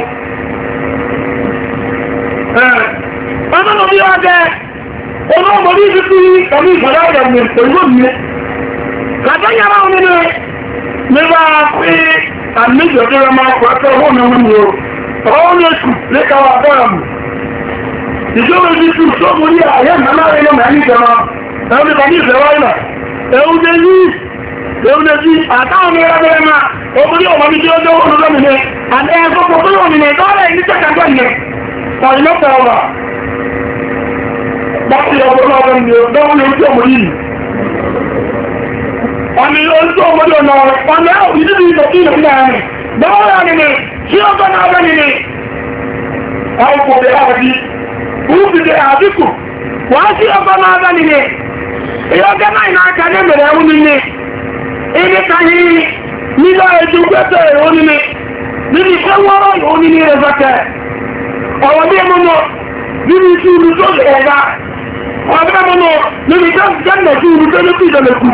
[SPEAKER 1] ọ̀nà bí ọdẹ olóòmòrí títí ẹ̀mí ìgbàlá ìrẹ̀mì pẹ̀lú mi kàtẹ́ yàrá wọn nínú nígbà pé àmì ìjọdẹ́ máa kọ̀ ẹ́kẹ́ ọwọ́ mi wọn ni ó ọwọ́ mi èkù lẹ́kàwà bọ́ọ̀rọ̀ mi ìjọba ìdíjú tó mú ní àyẹ́ mẹ́lára ilẹ̀ mẹ́rin ìjọba ẹ̀rọ nípa ní ìfẹ́ wáyìí ẹ̀húnjẹ́ yìí ẹ̀húnjẹ́ yìí àtàwọn mẹ́rẹ́ mẹ́rẹ́ máa obìnrin ọmọ mi jẹ́ ọjọ́ olùdó mi ní àti ẹ̀kọ́ pọ̀pọ̀ mi ní ìtọ́lẹ̀ ní tẹ́kàgbẹ́ ní ọ̀rìnlọ́pẹ̀ ọba bákí ọgbọ́n ọgbọ́n mi ọdọ́wọ́n ní ojú ọmọ yìí ọmọ ojú ọmọ yìí ọ̀nà ọ̀nà ìdíbi ìtọ́kí ìrìnlẹ̀ rẹ̀ bọ́ọ̀rọ̀ nínú tí ọgbọ́n náà bẹ́ nínú àwọn kò bẹ̀ àbí Ubide àdíkù, wọ́n sí ọkọ̀ máa bá nìyẹ. Èyí ọjọ́ náà ìná aka ní mẹ̀rẹ̀ ẹ̀wọ̀n nìyẹ. Ibi kàyí nílọ ètò gbẹ́tẹ̀ ẹ̀wọ̀n nìyẹ. Níbi iṣẹ́ wọ́rọ̀ ìwọ̀n nìyẹ rẹ̀ fẹ́kẹ̀. Ọ̀wọ̀ bí ẹmọ náà, níbi iṣẹ́ ìlú tó lè ẹ̀dá. Ọ̀bẹ́ ẹmọ náà, níbi iṣẹ́ jẹ́nà sí ìlú tó lè fi ìdọ̀lẹ̀kù.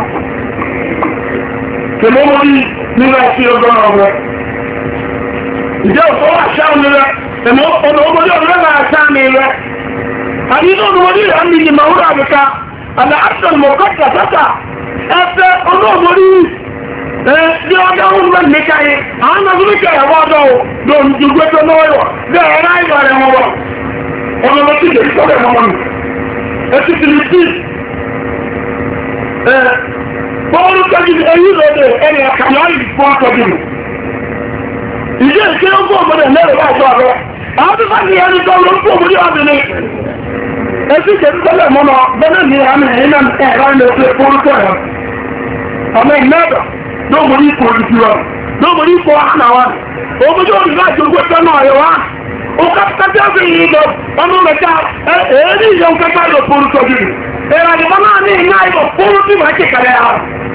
[SPEAKER 1] Kèmọ́ mọ́ bí nílọ ẹ̀sìn ọjọ́ náà wọ̀. Ìjẹ́ òfò àṣà òmìnira, ẹ̀mọ́ ọmọ ọmọdé ọ̀rẹ́ àṣà mi rẹ̀. حديث المدير عندي جمهور بك على أكثر مقدسة أفضل أنه مريض bí ọjọ́ ọdún mẹ́rin ní káyé àwọn ọdún mẹ́kẹ́ ẹ̀wọ́ ọdọ́ lóòrùn jù gbẹ́tọ́ lọ́wọ́ bí ẹ̀rọ ìgbà rẹ̀ wọ́n wọ́n ọmọ lọ sí ìdèrí sọ́rọ̀ ẹ̀mọ́ mọ́nù ẹ̀sì tìrì sí ẹ̀ bọ́ọ̀lù tẹ́jú ẹ̀yí lọ́dẹ̀ ẹni àkàlà ìfọ́ àtọ́jú ìdí ìṣẹ́ ó fún ọmọdé mẹ́rin wá ọjọ́ rẹ̀ àwọn tó bá ní ẹni tó lọ fún ọmọdé ọdún ẹ̀sì ìṣẹ́jú sọ́rọ̀ ẹ̀mọ́ náà bẹ́ẹ̀ ni àmì ẹ̀yìn ẹ̀rọ ilẹ̀ òfin orúkọ ẹ̀ ọmọ ìmẹ́dọ̀ lóòmùrí ipò olùsíwọ̀ lóòmùrí ipò ànáwà òmùjú òmìnira ìjọgbó tẹ́nà ọ̀yọ̀wá òkàtàkì ọ̀fẹ́ yìí lọ ọmọ mẹ́ta èérí ìyọ̀ kẹta lọ fún orúkọ jù ìrànìmọ́ náà ní ìná ìbọ̀ fún orúkọ ìwà kékeré ha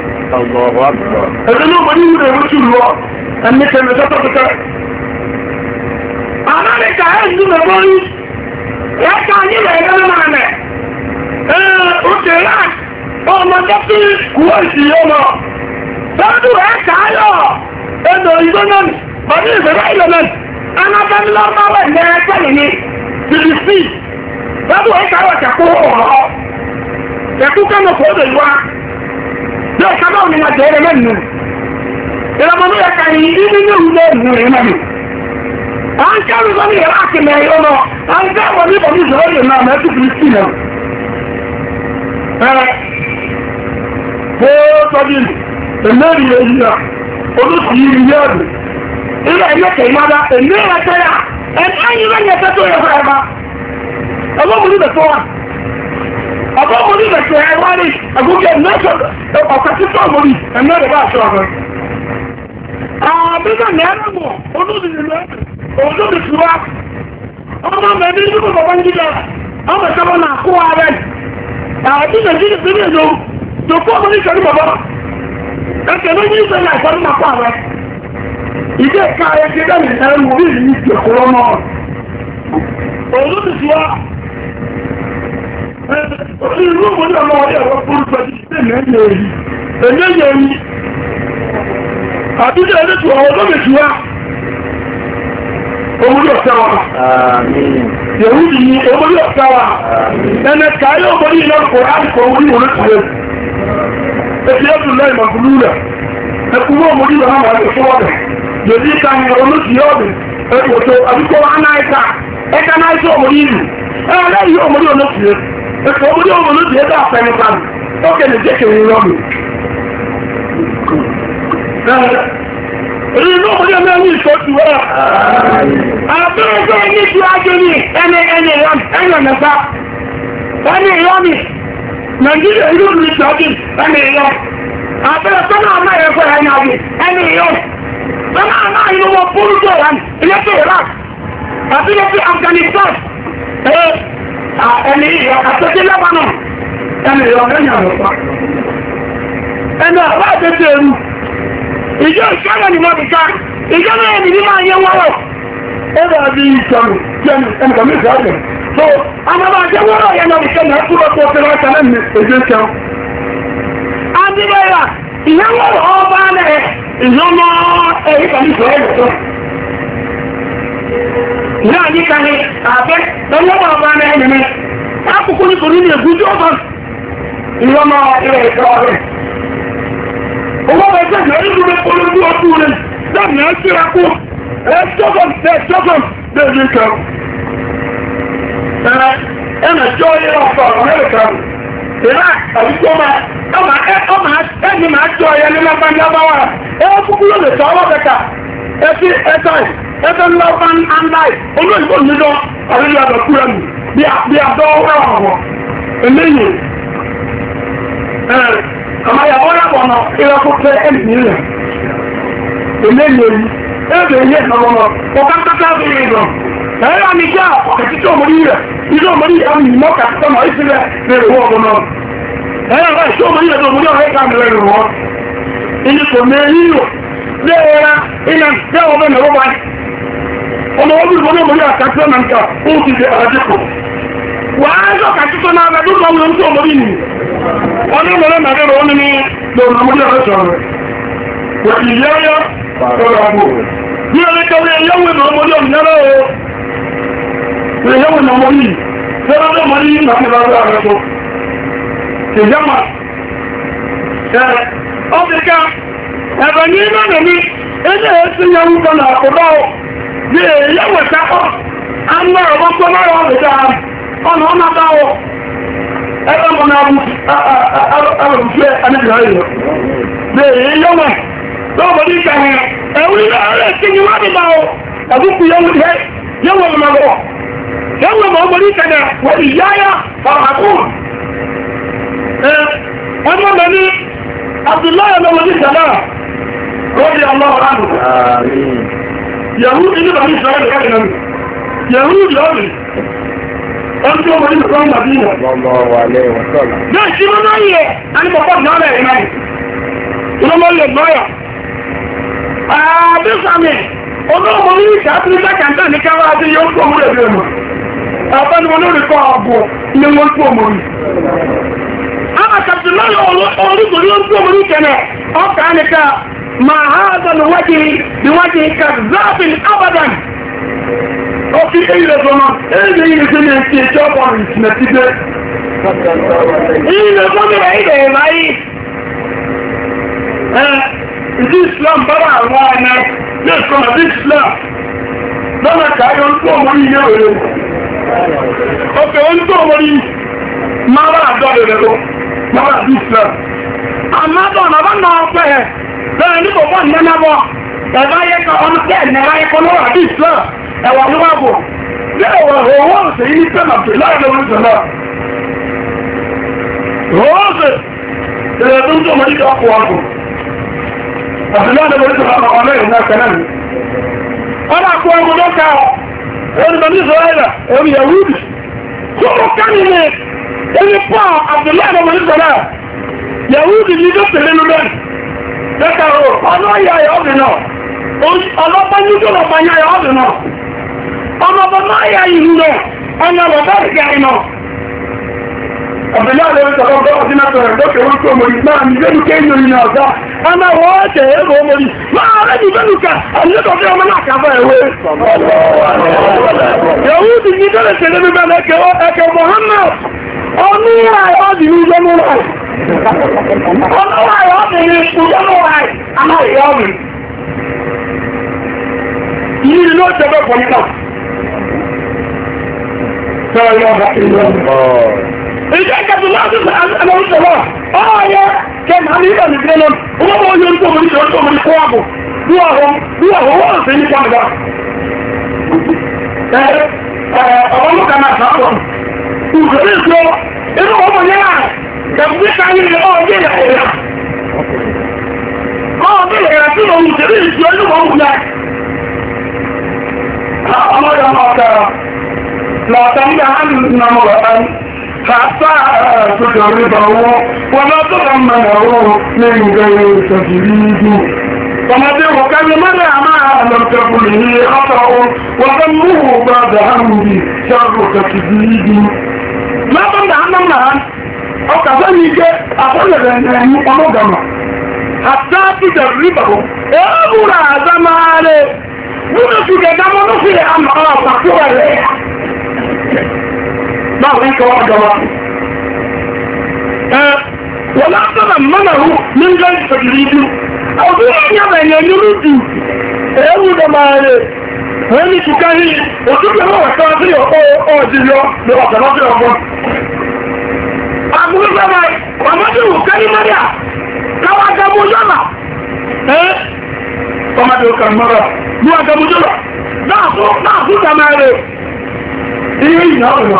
[SPEAKER 1] ẹ̀sẹ̀ lóòmùrí ìwúrẹ̀ ìwúrẹ̀ ìwúrẹ̀ ẹni kẹrẹ sọ́tọ̀tọ̀ Amẹ́ríkà ẹ̀ ń dúnmẹ̀ bọ́rí ẹ̀ka nílẹ̀ ẹ̀rẹ́ máa mẹ́ ẹ̀ẹ́ òkè láà ọmọdé tí kúrò sí ọmọ Tọ́dún ẹ̀ka ayọ̀ ẹ̀dọ̀ òyìnbó náà ọdún ìfẹ́fẹ́ ìlọ́mẹ́n anábẹ́mílọ́mọ́wẹ̀ ní ẹgbẹ́ nìní tìrìsì tọ́dún ẹ̀ka ayọ̀ kẹ̀kọ́ ọ̀rọ̀ kẹ̀kú kẹ́mọ̀ fòódò ìwá bí ọ̀ká náà ní àjẹ́ ẹ̀rẹ́ mẹ́rin ìrọmọdún ẹ̀ka yìí ní ní ìwúlẹ̀ ìlú rẹ̀ mẹ́rin à ń kẹ́rù sọ́ní ìrọ̀ àkìlẹ̀ ẹ̀yọ́ náà à ń kẹ́rù ní ìbọ̀mí ìṣòro yìí náà mẹ́tù tìrìsì náà Èmẹ́rin èyí à, olóṣì yìí ní ọ̀dù. Ilé ẹ̀yẹ́ kẹ̀yìnmáda, èmẹ́ ẹ̀ẹ́tẹ́ yà, ẹ̀ẹ́yìn lẹ́yìn ẹ̀tẹ́ tó yẹ fún ẹ̀bá. Ọgbọ́n ní bẹ̀tọ́ wà. Ọgbọ́n ní bẹ̀tọ́ ẹ̀wá rí, àgókè mẹ́sọ̀ ọ̀kà títọ́ ọmọrí, ẹ̀mẹ́rẹ̀ bá aṣọ ọ̀rọ̀. Àbíkà nẹ́ẹ̀rẹ̀ mọ̀, olóṣì yìí lẹ́ẹ̀rẹ̀, olóṣì tí wá. Ọmọ mẹ́rin ní bàbá ń jíjẹ, ọmọ ìṣẹ́wọ́n náà kó ààrẹ. Àbí Nàìjíríà ti ní èdò, tòkó ọmọ ní ìṣẹ́rí bàbá. Ẹ̀kẹ́ ló ní ìṣẹ́lẹ̀ àìsàn máa pọ̀ àwẹ́. Ìdí ẹ̀ka ayẹ́kẹ́ dẹ́mì ẹ̀rù orí ìlú ìjọkọ̀rọ̀ náà. Òun ti fi wá. Òun ìlú òmòdí ọmọ ọdẹ ẹ̀rọ fórúkọ ti ṣe mẹ́rin èyí. Ẹ̀yẹ́ yẹ yí. Àdúgbò ẹ̀dẹ́ tí ọ̀rọ̀ ló mẹ́sù wá. Òmòdí ọ̀sẹ̀ wa. Yẹ̀wú yìí òmòdí ọ̀sẹ̀ wa. Ẹnẹ kàáyé òmòdí ìlọ́pọ̀ àdìkọ̀ orí òmòdí Ẹ̀sì ẹ̀dùn lẹ́yìn màgúlúlẹ̀, ẹkùnwó òmòdí lọ náà wọ́n fún ọ̀dẹ̀, lòdí ìka ní olóṣì ọ̀dẹ̀, ẹ̀kùnwòtò àbíkọ́ anáìka, ẹka náà sí òmòdí ìlú, ẹ̀rọ lẹ́yìn òmòdí olóṣì ẹ̀, ẹ̀kùn òmòdí olóṣì ẹ̀ dáa fẹ́ni kan, ó kẹ́lẹ̀ jẹ́ kẹ̀rẹ̀ rọ́mì. Èyí ló òmòdí ọmọ ẹni ìṣọ́tù ẹ̀. Àbẹ́rẹ́ ní ti ájẹ́ ní ẹni ẹni ẹni Nàìjíríà ìlú ìlú ìjọ́jú ẹni ìyọ́. Àbẹ́rẹ́ sọ́nà àmà ẹ̀fẹ́ ẹni àbí ẹni ìyọ́. Sọ́nà àmà ìlú wọn fúrú tó wà ní ilé tó Iraq. Àbí lọ sí Afghanistan. Ẹni ìyọ́ àtọ́jú Lebanon. Ẹni ìyọ́ ẹni àlọ́pàá. Ẹni àbá àtẹ́tẹ́ ẹrú. Ìjọ ìṣẹ́lẹ̀ ni wọ́n ti ká. Ìjọ náà ni máa yẹ wọ́rọ̀. Ẹ̀rọ àbí ìjọrù jẹ́nu ẹnìkan méjì ọ̀gbẹ̀. so anaba jẹ́wọ́rọ̀ yẹn náà nìkan náà kúrò tó fẹ́ láti alẹ́ mi èdè kẹwọn. adìrẹ́yà ìyẹ́wọ̀ ọba rẹ̀ ìyọ́nà ẹ̀yí kan ìfẹ́ ẹ̀rọ ìyá àyíká ni àfẹ́ ẹ̀yẹ́wọ̀ ọba rẹ̀ ẹ̀mí akùkù ní kò ní ègújú ọba ìyọ́nà ilẹ̀ ìfẹ́ ọ̀rẹ́ owó ẹgbẹ́ ìgbẹ́ ìdúró polówó ọdún rẹ̀ dáàmì ẹ̀ síra kú ẹ̀ ṣọ́gọ̀m ẹ̀ ṣọ́gọ̀m bẹ́ẹ̀ kẹwọn ẹ̀ ẹ̀nà jọ́ yẹ́ ọ̀pọ̀ ọ̀rẹ́ ìrà àdúgbò máa ọmọ ọmọ ẹni máa jọ ẹyẹ ní lábáńdábáwà ẹ kúkú ló lè sọ ọwọ́ kẹta ẹtí ẹtọ́ ẹtọ́ ńlá fan andai olóyìnbó nílọ àrílẹ̀ àdọ̀kúrẹ́ mi bí àdọ́ ọwọ́ ọ̀wọ̀ eléyìí ẹ̀ àmàyàwó yàbọ̀ náà ìrẹ́kùnkẹ́ ẹ̀mí nílẹ̀ eléyìí ẹ̀bẹ̀ ilé ìsọ̀rọ̀ ọ̀kánkátá bí i gan ẹ̀rọ àmì jẹ́ ọ̀kẹ̀tí tó mọ̀ rí rẹ̀ ilé ọmọdé àmì ìmọ̀kà tó mọ̀ ìsìnlẹ̀ lè wọ́ ọ̀gbọ̀n náà ẹ̀rọ rẹ̀ tó mọ̀ rí rẹ̀ tó mọ̀ rí ọ̀rẹ́ ìkàmì rẹ̀ wọ́n ilé kò mẹ́ yíò lé ẹ̀rọ iná jẹ́ ọmọ ẹ̀rọ báyìí ọmọ ọdún ìbọn náà mọ̀ rí àkàtí ọ̀nà nǹkan ó ti di àdínkù wàá ẹ̀rọ kàtí tó náà rẹ̀ dúró ọmọ tó mọ̀ rí nì wọ́n ní mọ̀rẹ́ màdé rẹ̀ wọ́n ní lọ́nà ọmọdé ọ̀rẹ́ sọ̀rọ̀ wọ́n ti yẹ́ yẹ́ ọ̀rọ̀ àbò ní ọlẹ́kọ̀ọ́ ẹ̀yẹ́wò ìmọ̀ ọmọdé ọ̀nà ìyẹ́wò ìmọ̀ ọmọdé fẹ́rẹ́ ọmọdé yìí nà fẹ́rẹ́ ọmọdé tó ìjọba ọ́fíríkà ẹ̀bẹ̀ ní iná nẹ̀mí ilé ẹ̀sìn yẹn ń kọ́nà àkùdọ́ ní èyẹ́wò ìtàkọ́ àmọ́ ọ̀rọ̀ tó mọ́rọ̀ ọ̀rẹ́ta ọ̀nà ọ̀nà dáwọ̀ ẹgbẹ́ mọ́nà àrùfẹ́ anìbìrì ayọ̀ ní èyẹ́wò lọ́wọ́dí ìkàhẹ̀ ẹ̀wù ilẹ̀ ààrẹ tí ni wọ́n dìbà ọ́ àdúkù yẹ́wò ìmọ̀lọ́wọ́ yẹ́wò ìmọ̀lọ́wọ́ ìkàhẹ̀ wọ́n ìyáyá fàràkùn ọmọ bẹni Abdullahi ọlọ́wọ́dí sàlá rọ́bí aláwọ̀ ánù yẹ̀hú inú bàbí ìsìláwọ̀ ìkàhẹ̀ yẹ̀hú ìlọ́rì ọdún tí ó mọ̀ ní ìsìláwọ̀ Màdínà náà sí mọ́ náà yẹ anìkọ̀kọ́ ìnáwọ̀ ẹ̀rẹ́ ìnáwọ̀ àbísàmì olóòmò ní ìṣàtúnṣà kàntà ní káwàá àti yóò tó mú ẹ̀bí ẹ̀mọ̀ àbánimọ̀ lórí kọ́ àbọ̀ ní wọ́n tó mọ̀ rí àwọn kàtìlọ́yọ̀ orígbòrí ó tó mọ̀ rí kẹ́nẹ̀ ọkà nìka ma ha zọlù wájì kàzáàbìn abadan ó fi èyí rẹ̀ sọ́nà èyí rẹ̀ sí ní ẹ̀kí ẹ̀kí ọ̀pọ̀ ìsìnà ti dé èyí rẹ̀ sọ́nà ilẹ̀ ìráyí ìdí Islam bára àwọn ọmọ ní ìkọ̀nà bí Islam lọ́nà káyọ ń tó ọmọ yíyẹ òye ọ̀fẹ́ ń tó ọmọ yí mara àjọ́lẹ̀ rẹ̀ lọ mara bí Islam àmádọ̀ ọ̀nà bá náà pẹ́ ẹ̀ lọ́nà ní bọ̀bọ̀ nẹ́nàbọ̀ ẹ̀bá yẹ́kọ̀ ọmọ tẹ́ ẹ̀nẹ́ra ẹ̀kọ́ lọ́wọ́ bí Islam ẹ̀wà níwábò bí ẹ̀wà òwò ọ̀sẹ̀ yìí pẹ́ nà pè láì lọ́wọ́ ìṣẹ̀lá òwò ọ̀sẹ̀ ìrẹ̀ tó ń tó ọmọ yíkọ̀ ọkọ̀ ọkọ̀ àfihàn ẹgbẹ̀rẹ̀ tó hàn àwọn ẹ̀rìn náà kanáà ní ọ̀nà àkọ́ ọmọ lọ́ka ẹ̀rìnbẹ̀ ní Israẹ̀lá ẹ̀rì Yahudi tó mọ́ káni ní ẹni pọ̀ Abdullahi ọmọ Israẹ̀lá Yahudi ní tó tẹ̀lé lú lẹ́nu lẹ́ka ọ̀ ọlọ́yà ọ̀dì náà ọlọ́pàá ní tó lọ́pàá yà ọ̀dì náà ọlọ́pàá náà yà ìlú náà ọ̀nà lọ́pàá ìgbà náà Abdullahi ọmọ Israẹ̀lá ọdún náà tọ̀rọ̀ lókè wọ́n tó mọ̀ ìgbà ní lẹ́nu kéyìn ní ọ̀gá ọmọ wọ́n tẹ̀ ẹgbẹ̀ ọmọ rí máa rẹ̀ ní bẹ́lùkà àníkọ̀ọ́fẹ́ ọmọ náà kàfà ẹ̀wẹ́ yẹ̀wú ti ní tẹ́lẹ̀ tẹ́lẹ̀ bí bẹ́lẹ̀ ẹkẹ̀ Muhammad ọmọ ọdí ní ìjọ mọ́ ráì ọmọ ọdí ní ìjọ mọ́ ráì àmà ìyá ọmọ yìí ló jẹ́bẹ̀ pọ̀ nípa ìjẹ́ ìkàtù láti ẹmọ ìṣẹ̀lọ́ ọ̀ọ́yẹ́ kẹmà ní ìgbà nìgbẹ́ lọ owó oyó ń tó mọ̀ ní ṣe ọjọ́ mọ̀ ní kó àbò bí ọ̀hún wọ́n sí ní pàdà ọ̀pọ̀lọpọ̀ náà sàárọ̀ ìgbẹ̀rẹ̀ ìṣọ́ inú ọmọ yẹ́rà kẹfẹ́ káyé ọ̀ọ́yẹ́ ìyà ọ̀ọ́yẹ́ ìyà tí ó ń tẹ̀lé ìṣọ́ inú ọmọ yẹ́ ọmọdé ọmọdé lọ́tàmdà hannun حتى تجربه ولا تغمنه من غير تجريد فمديه كلمة ما لم تكن هي خطأ وذنبه بعد همه شر تكذيب ما كنت عنه معا أو كذلك أقول لأنه أمضنا حتى تجربه أبرا زمانه ونسك دمنا في أمعاء تقوى لها ما هيك واحد واحد ولا تضمنه من غير تجريب أو في أن يبين ẹ̀rù dọ̀màrẹ̀ wọ́n ní ṣùkà yìí òtúkẹ́ wọ́n wẹ̀ká sí ọ̀dìyọ ní ọ̀tẹ̀lọ́sẹ̀ ọgbọ́n àbúrúgbẹ́mà ọmọdé òkèrí mẹ́rìà káwà gẹmújọ́lá ẹ́ ọmọdé òkèrí mẹ́rìà ní ọgẹmújọ́lá náà fún dọ̀màrẹ̀ ilé ìyá ọ̀nà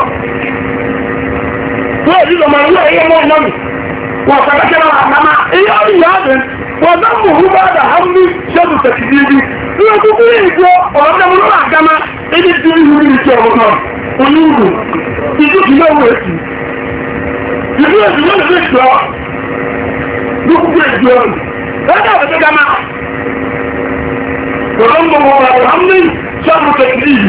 [SPEAKER 1] wọ́n èdè dọ̀màrẹ̀ ẹ̀yẹ mọ́ ọmọ mi wọ́n sàkẹ́kẹ́ وذنبه بعد هم شد تكذيب يقول يجو ọ̀rọ̀ mú lọ́wọ́ àgámá ẹni tí ó yìí ní ìṣẹ́ ọ̀rọ̀ náà onígbò ìjú kìí lọ́wọ́ èsì ìjú èsì ló lè jọ lókùnkú èjì ọ̀rọ̀ ẹgbẹ́ ọ̀rọ̀ gámá ọ̀rọ̀ mú lọ́wọ́ àgámá ṣọ́bù tẹ̀kìlì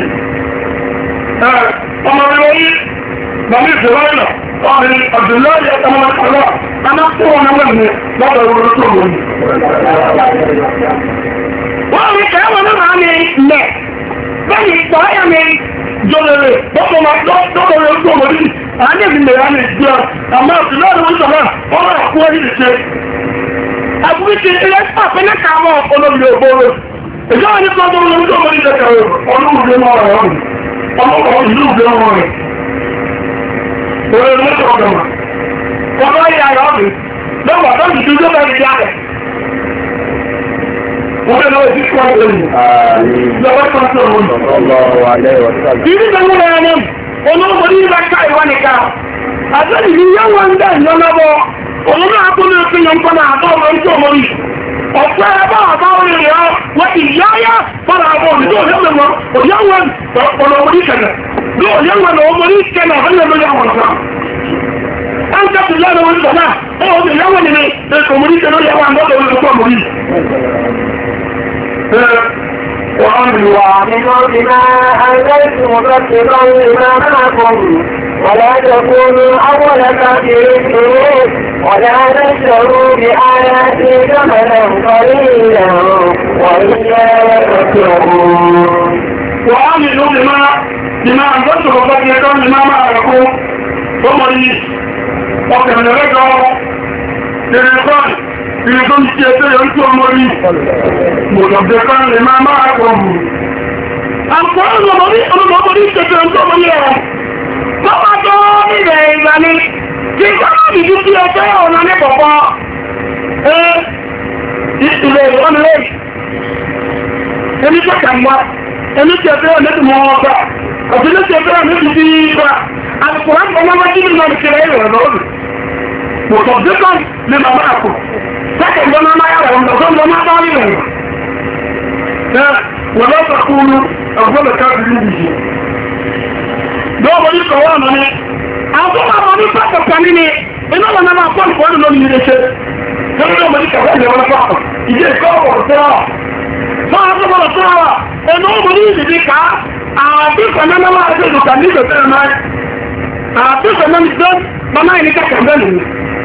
[SPEAKER 1] ọmọ rẹ̀ wọ́n ní bàmí ìfẹ̀lọ́rìnà ọ̀rìn ọ̀dùnlọ́yẹ ọmọ ọ̀rọ̀ anáfẹ́ wọn náà mẹ́rin lọ́dọ̀ ìwọ̀n tó wọ́n wọ́n rí kẹ́wọ́n náà ní ilẹ̀ bẹ́ẹ̀ni ìgbà ayà mi jọlẹ̀rẹ̀ bọ́pọ̀ máa lọ́dọ̀rẹ̀ ojú ọmọ rí àádẹ́bì lè rán ní ìgbà àmọ́ ìlọ́rẹ̀ wọ́n sọ̀rọ̀ ọ̀rọ̀ àkú ẹ̀rí ṣe àbúríkì ilẹ̀ pàpẹ́ ní kàmọ́ olóògbé ògbóró ìjọ́ ní sọ́dọ̀ ojú ọmọ rí lẹ́kẹ̀ẹ́ olóògbé náà rẹ̀ ọ̀rùn ọmọ ìlú ìgbé wọn rẹ̀ òun ló sọ̀rọ̀ ọ̀rọ̀ ìyá rẹ̀ ọ̀rùn lọ́wọ́ àtọ́jú tó tó bẹ̀rẹ̀ ìyá rẹ̀ wọ́n lè lọ́wọ́ sí kí wọ́n lè lọ́wọ́ tó ń sọ̀rọ̀ wọn. ìdí tó ń wọ́n rẹ̀ ní olóògbé ní ìbá ká ìwọ́n nìkan àtọ́jú ní yẹ́ wọ́n ń dẹ̀ ìyọ́nàbọ̀ olóògbé àkóní òfin yẹn kọ́nà àtọ́ ọmọ ìjọ ọmọ yìí ọ̀pẹ́ ẹbá àbá orí rẹ̀ ọ́ wọ́n ti yáyá fọ́nà àbọ̀ òdìdó òyẹ́wọ̀n wọn òyẹ́wọ̀n ọ̀nà òmòrí kẹ̀nẹ̀ bí òyẹ́wọ̀n òmòrí kẹ̀nẹ̀ ọ̀hún أنت تجاه والسماء هو من الأول من الكومونيست اللي هو عن وضع الكومونيست
[SPEAKER 3] وعملوا وعملوا بما أنزلت مصدقا لما معكم ولا تكونوا أول كافر به ولا تشتروا بآياتي ثمنا قليلا وإياي فاتقون
[SPEAKER 1] وعملوا بما بما أنزلت مصدقا لما معكم ثم ọkẹ̀ mẹ́rẹ́jọ tẹ̀lẹ̀kọ́n ilé tó ń ṣe ẹgbẹ́ yẹn tó mọ́ rí mọ̀lọ̀dẹ̀kọ́n lè máa máa kọ̀ọ̀mù àpọ̀lọ̀ ọmọdé ìṣẹ̀tẹ̀ tó mọ́ yẹ pápá tó nílẹ̀ ìgbàní tí kọ́nà ìdí tí ẹgbẹ́ ọ̀nà ní pọ̀pọ̀ ẹ́ ilẹ̀ ìwọ́nilẹ̀ ẹni tẹ́kà mọ́ ẹni tẹ́kà mọ́ ọgbà ọ̀tí ní tẹ́kà mọ́ القرآن والله دي من الكلام يا راجل مصدقا لما معكم فكر لما ما يعلم نظام لما تعلم ولا تقولوا أفضل كافرين به ده بني قوانا أفضل بني فكر كانني إنه أنا ما أقول قوانا لو يريشه كانوا بني كوانا ولا فكر يجي كوانا وصراحة فأفضل وصراحة إنه بني يجي كا أعطيك أنا ما أعطيك كانني بترمي àtúnṣe náà nìkan mama yìí ní kẹkẹ bẹ́ẹ̀ nìyí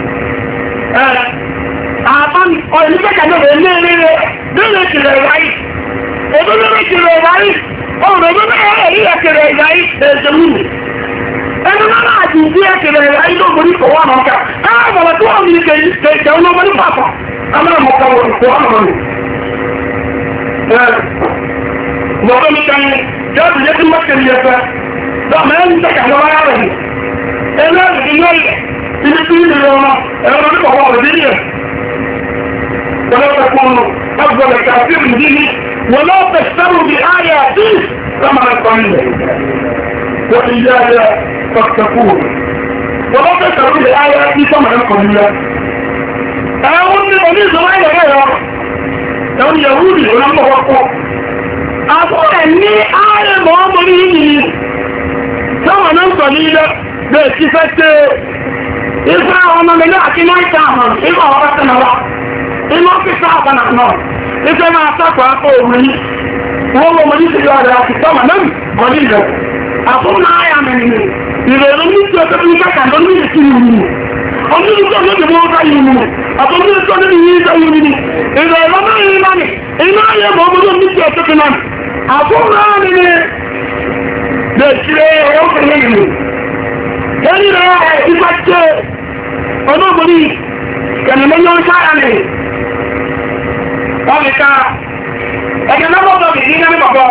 [SPEAKER 1] àbáni ọ̀rẹ́ ní kẹkẹ náà lè lé lé lé kìlẹ̀ ìwáyé èdè lé kìlẹ̀ ìwáyé ọ̀rẹ́ lé lé kìlẹ̀ ìwáyé èdè mímu ẹni náà náà ti di kìlẹ̀ ìwáyé ló borí kọ̀ wọ́n náà ká káà bọ̀lá tó wọ́n ní kẹ̀kẹ́ ló borí pàpà amúnà mọ̀ kọ́ wọ́n kọ́ wọ́n náà ní. wọ́n mi kàn jáde yẹ kí mọ́kẹ́lì yẹ fẹ́ dọ́ọ̀mù ẹni tẹ̀kẹ́ lọ́wọ́ yára yìí ẹ̀rọ ìgbìyànjẹ́ ibi tí ìlú ọmọ ẹ̀rọ nípa ọmọ ìdílé ولا تكونوا أفضل كافر به ولا تشتروا بآياتي ثمنا قليلا وإياي فاتقون ولا تشتروا بآياتي ثمنا قليلا أقول لبني إسرائيل غيره أقول يهودي ولما وقوا أقول أني آية مؤمنين ثمنا قليلا bẹ́ẹ̀ kí fẹ́ tẹ́ ìfẹ́ ọmọ mi náà kí náà ìta àmà ìgbà ọ̀rọ̀ tẹ́nà wá inú ọ́fíìsì àbànà náà ife máa sápà òòrùn yìí wọ́n mọ̀ mọ̀lí sí ọ̀rẹ́ àti sọ́mà náà mọ̀lí rẹ̀ àfún náà yà mẹ́rin ìrẹ̀lẹ̀ ní tí ó tẹ́ bí káàkà ló ní ìsìn ìrìn ọdún tí ó lóde mọ́ ká yìí nù àtọ́jú tí ó lóde yìí ìsẹ́ yìí nì ìrẹ̀lẹ̀ náà yìí náà nì iná yẹ mọ̀ ọmọdé ní tí ó tẹ́ náà àfún náà nì ní lẹ́sílẹ̀ ọ̀fẹ́lẹ́ nì lẹ́yìn rẹ̀ ìfẹ́ tẹ́ ọdún kẹ̀lẹ́mẹ́yọ́ sáyà nì wọ́n mi ká ẹ̀kẹ́ náà bọ́ bì ní ní bọ̀bọ̀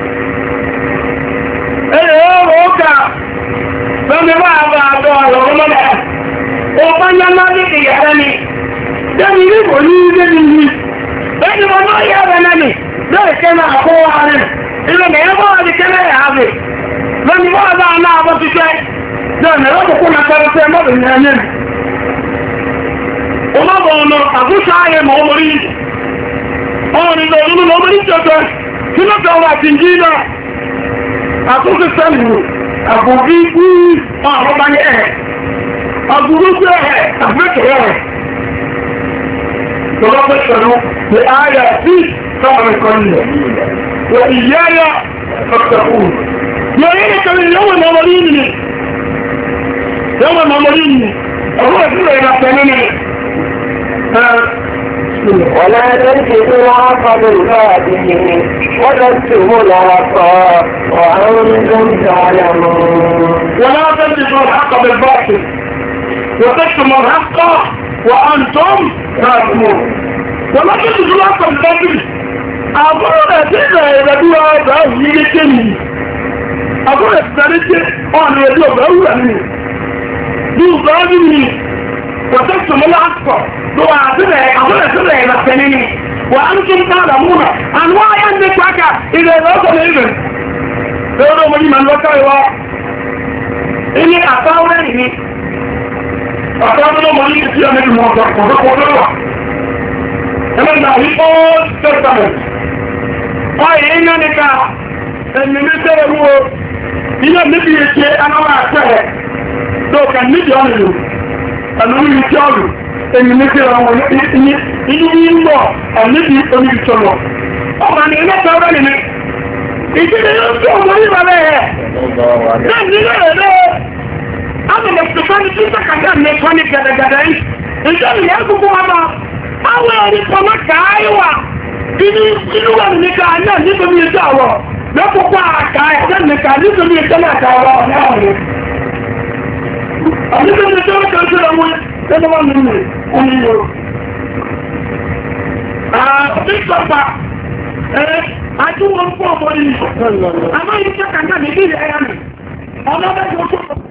[SPEAKER 1] ẹ̀rẹ̀ ó kà lọ́mí wà bá àbọ̀ ọ̀rọ̀ ọmọdé ọ̀pá yá máa ní ìyàrá ni lẹ́ni ní kò ní ilé ní ní lẹ́ni wọ́n náà yá rẹ̀ náà ni lẹ́rẹ̀ kẹ́ náà kó wà rẹ̀ ilẹ̀ mẹ́yẹ́ bọ́ wà ní kẹ́lẹ́ rẹ̀ àbẹ̀ lẹ́ni wọ́n bá náà bọ́ ti fẹ́ lẹ́ni rẹ̀ kókó na kẹ́rẹ́ fẹ́ mọ́bì ní ẹ̀yẹ́ ọmọbọ̀ ọ̀nà àkúṣà ayé mọ̀ ọmọ rí ọ̀rìn ìlú ọdún ọmọ ní ìjọba tí ló tọ́ wà tí jí náà àkókò sẹ́lù àbòbí ikú ọ̀rọ̀ bá ní ẹ̀ àbúrú sí ẹ̀ àgbẹ́kẹ̀ẹ́ rẹ̀ lọ́wọ́ pẹ́ sọ̀rọ̀ ní ààyà sí sọ́mọ̀ kan ilẹ̀ wọ ìyáyà ọ̀tẹ̀kù yóò yẹ́ ìkẹrẹ yọ́wọ́ mọ̀mọ̀rí nìí yọ́wọ́ mọ̀mọ̀rí nìí ọ̀rọ̀ ìsúlẹ̀ ìrọ̀pẹ̀ nínú
[SPEAKER 3] ولا تلبسوا الحق بالباطل وتكتموا الحق وأنتم تعلمون
[SPEAKER 1] ولا تلبسوا الحق بالباطل وتكتموا الحق وأنتم تعلمون ولا تلبسوا الحق بالباطل أقول أتينا إلى دوا بأهل كلمة أقول أتنريك أنا يدوا بأهل دوا بأهل وتكتم الحق وعطبه أقول أسبه مكتنين وأنتم تعلمون أنواع يندك وكا إذا الأصل إذن يقولوا مني من وكا يوا إني أطاونا إني أطاونا مني كثيرا من الموضوع وكا كمان دعوي all testament أي إنا نكا الممثل هو إنا نبي يشي أنا ما أكتره لو كان نبي أنه أنه يتعلم ẹni méjì àwọn inú ní ń bọ̀ àníbi oníbìtọ̀lọ̀ ọmọ ni ẹlẹ́ta ọ̀rẹ́ nìmi ìdílé yóò tí ọmọ yìí bá bẹ́ẹ̀ náà nílé ẹ̀rẹ́ àmìlẹ̀ pẹ̀fẹ́ni tí sàkàtà mẹ́fọ́ ní gẹ̀dẹ̀gẹ̀dẹ̀ yìí ìjọ ìyá gbogbo wa máa àwọn ẹ̀rí pọ̀mọ́ káyíwà inú wà ní ká náà nítorí ìjọ àwọ̀ lọ́pọ̀pọ̀ àkà ẹ̀jẹ̀ nìkan nítorí ìjọ náà kàwọ̀ ọ̀nà ọ̀rẹ́ ànítorí ìjọ náà kàwọ̀ Tẹ́lẹ̀ wọ́n nínú onílò. Ààbí sọ́pàá, ẹ́ ajúwọ́n fún ọmọ yìí. Àmọ́ ìjẹ́ kàkà ní ilé ẹ̀yà mi. Ọlọ́bẹ̀ tó tó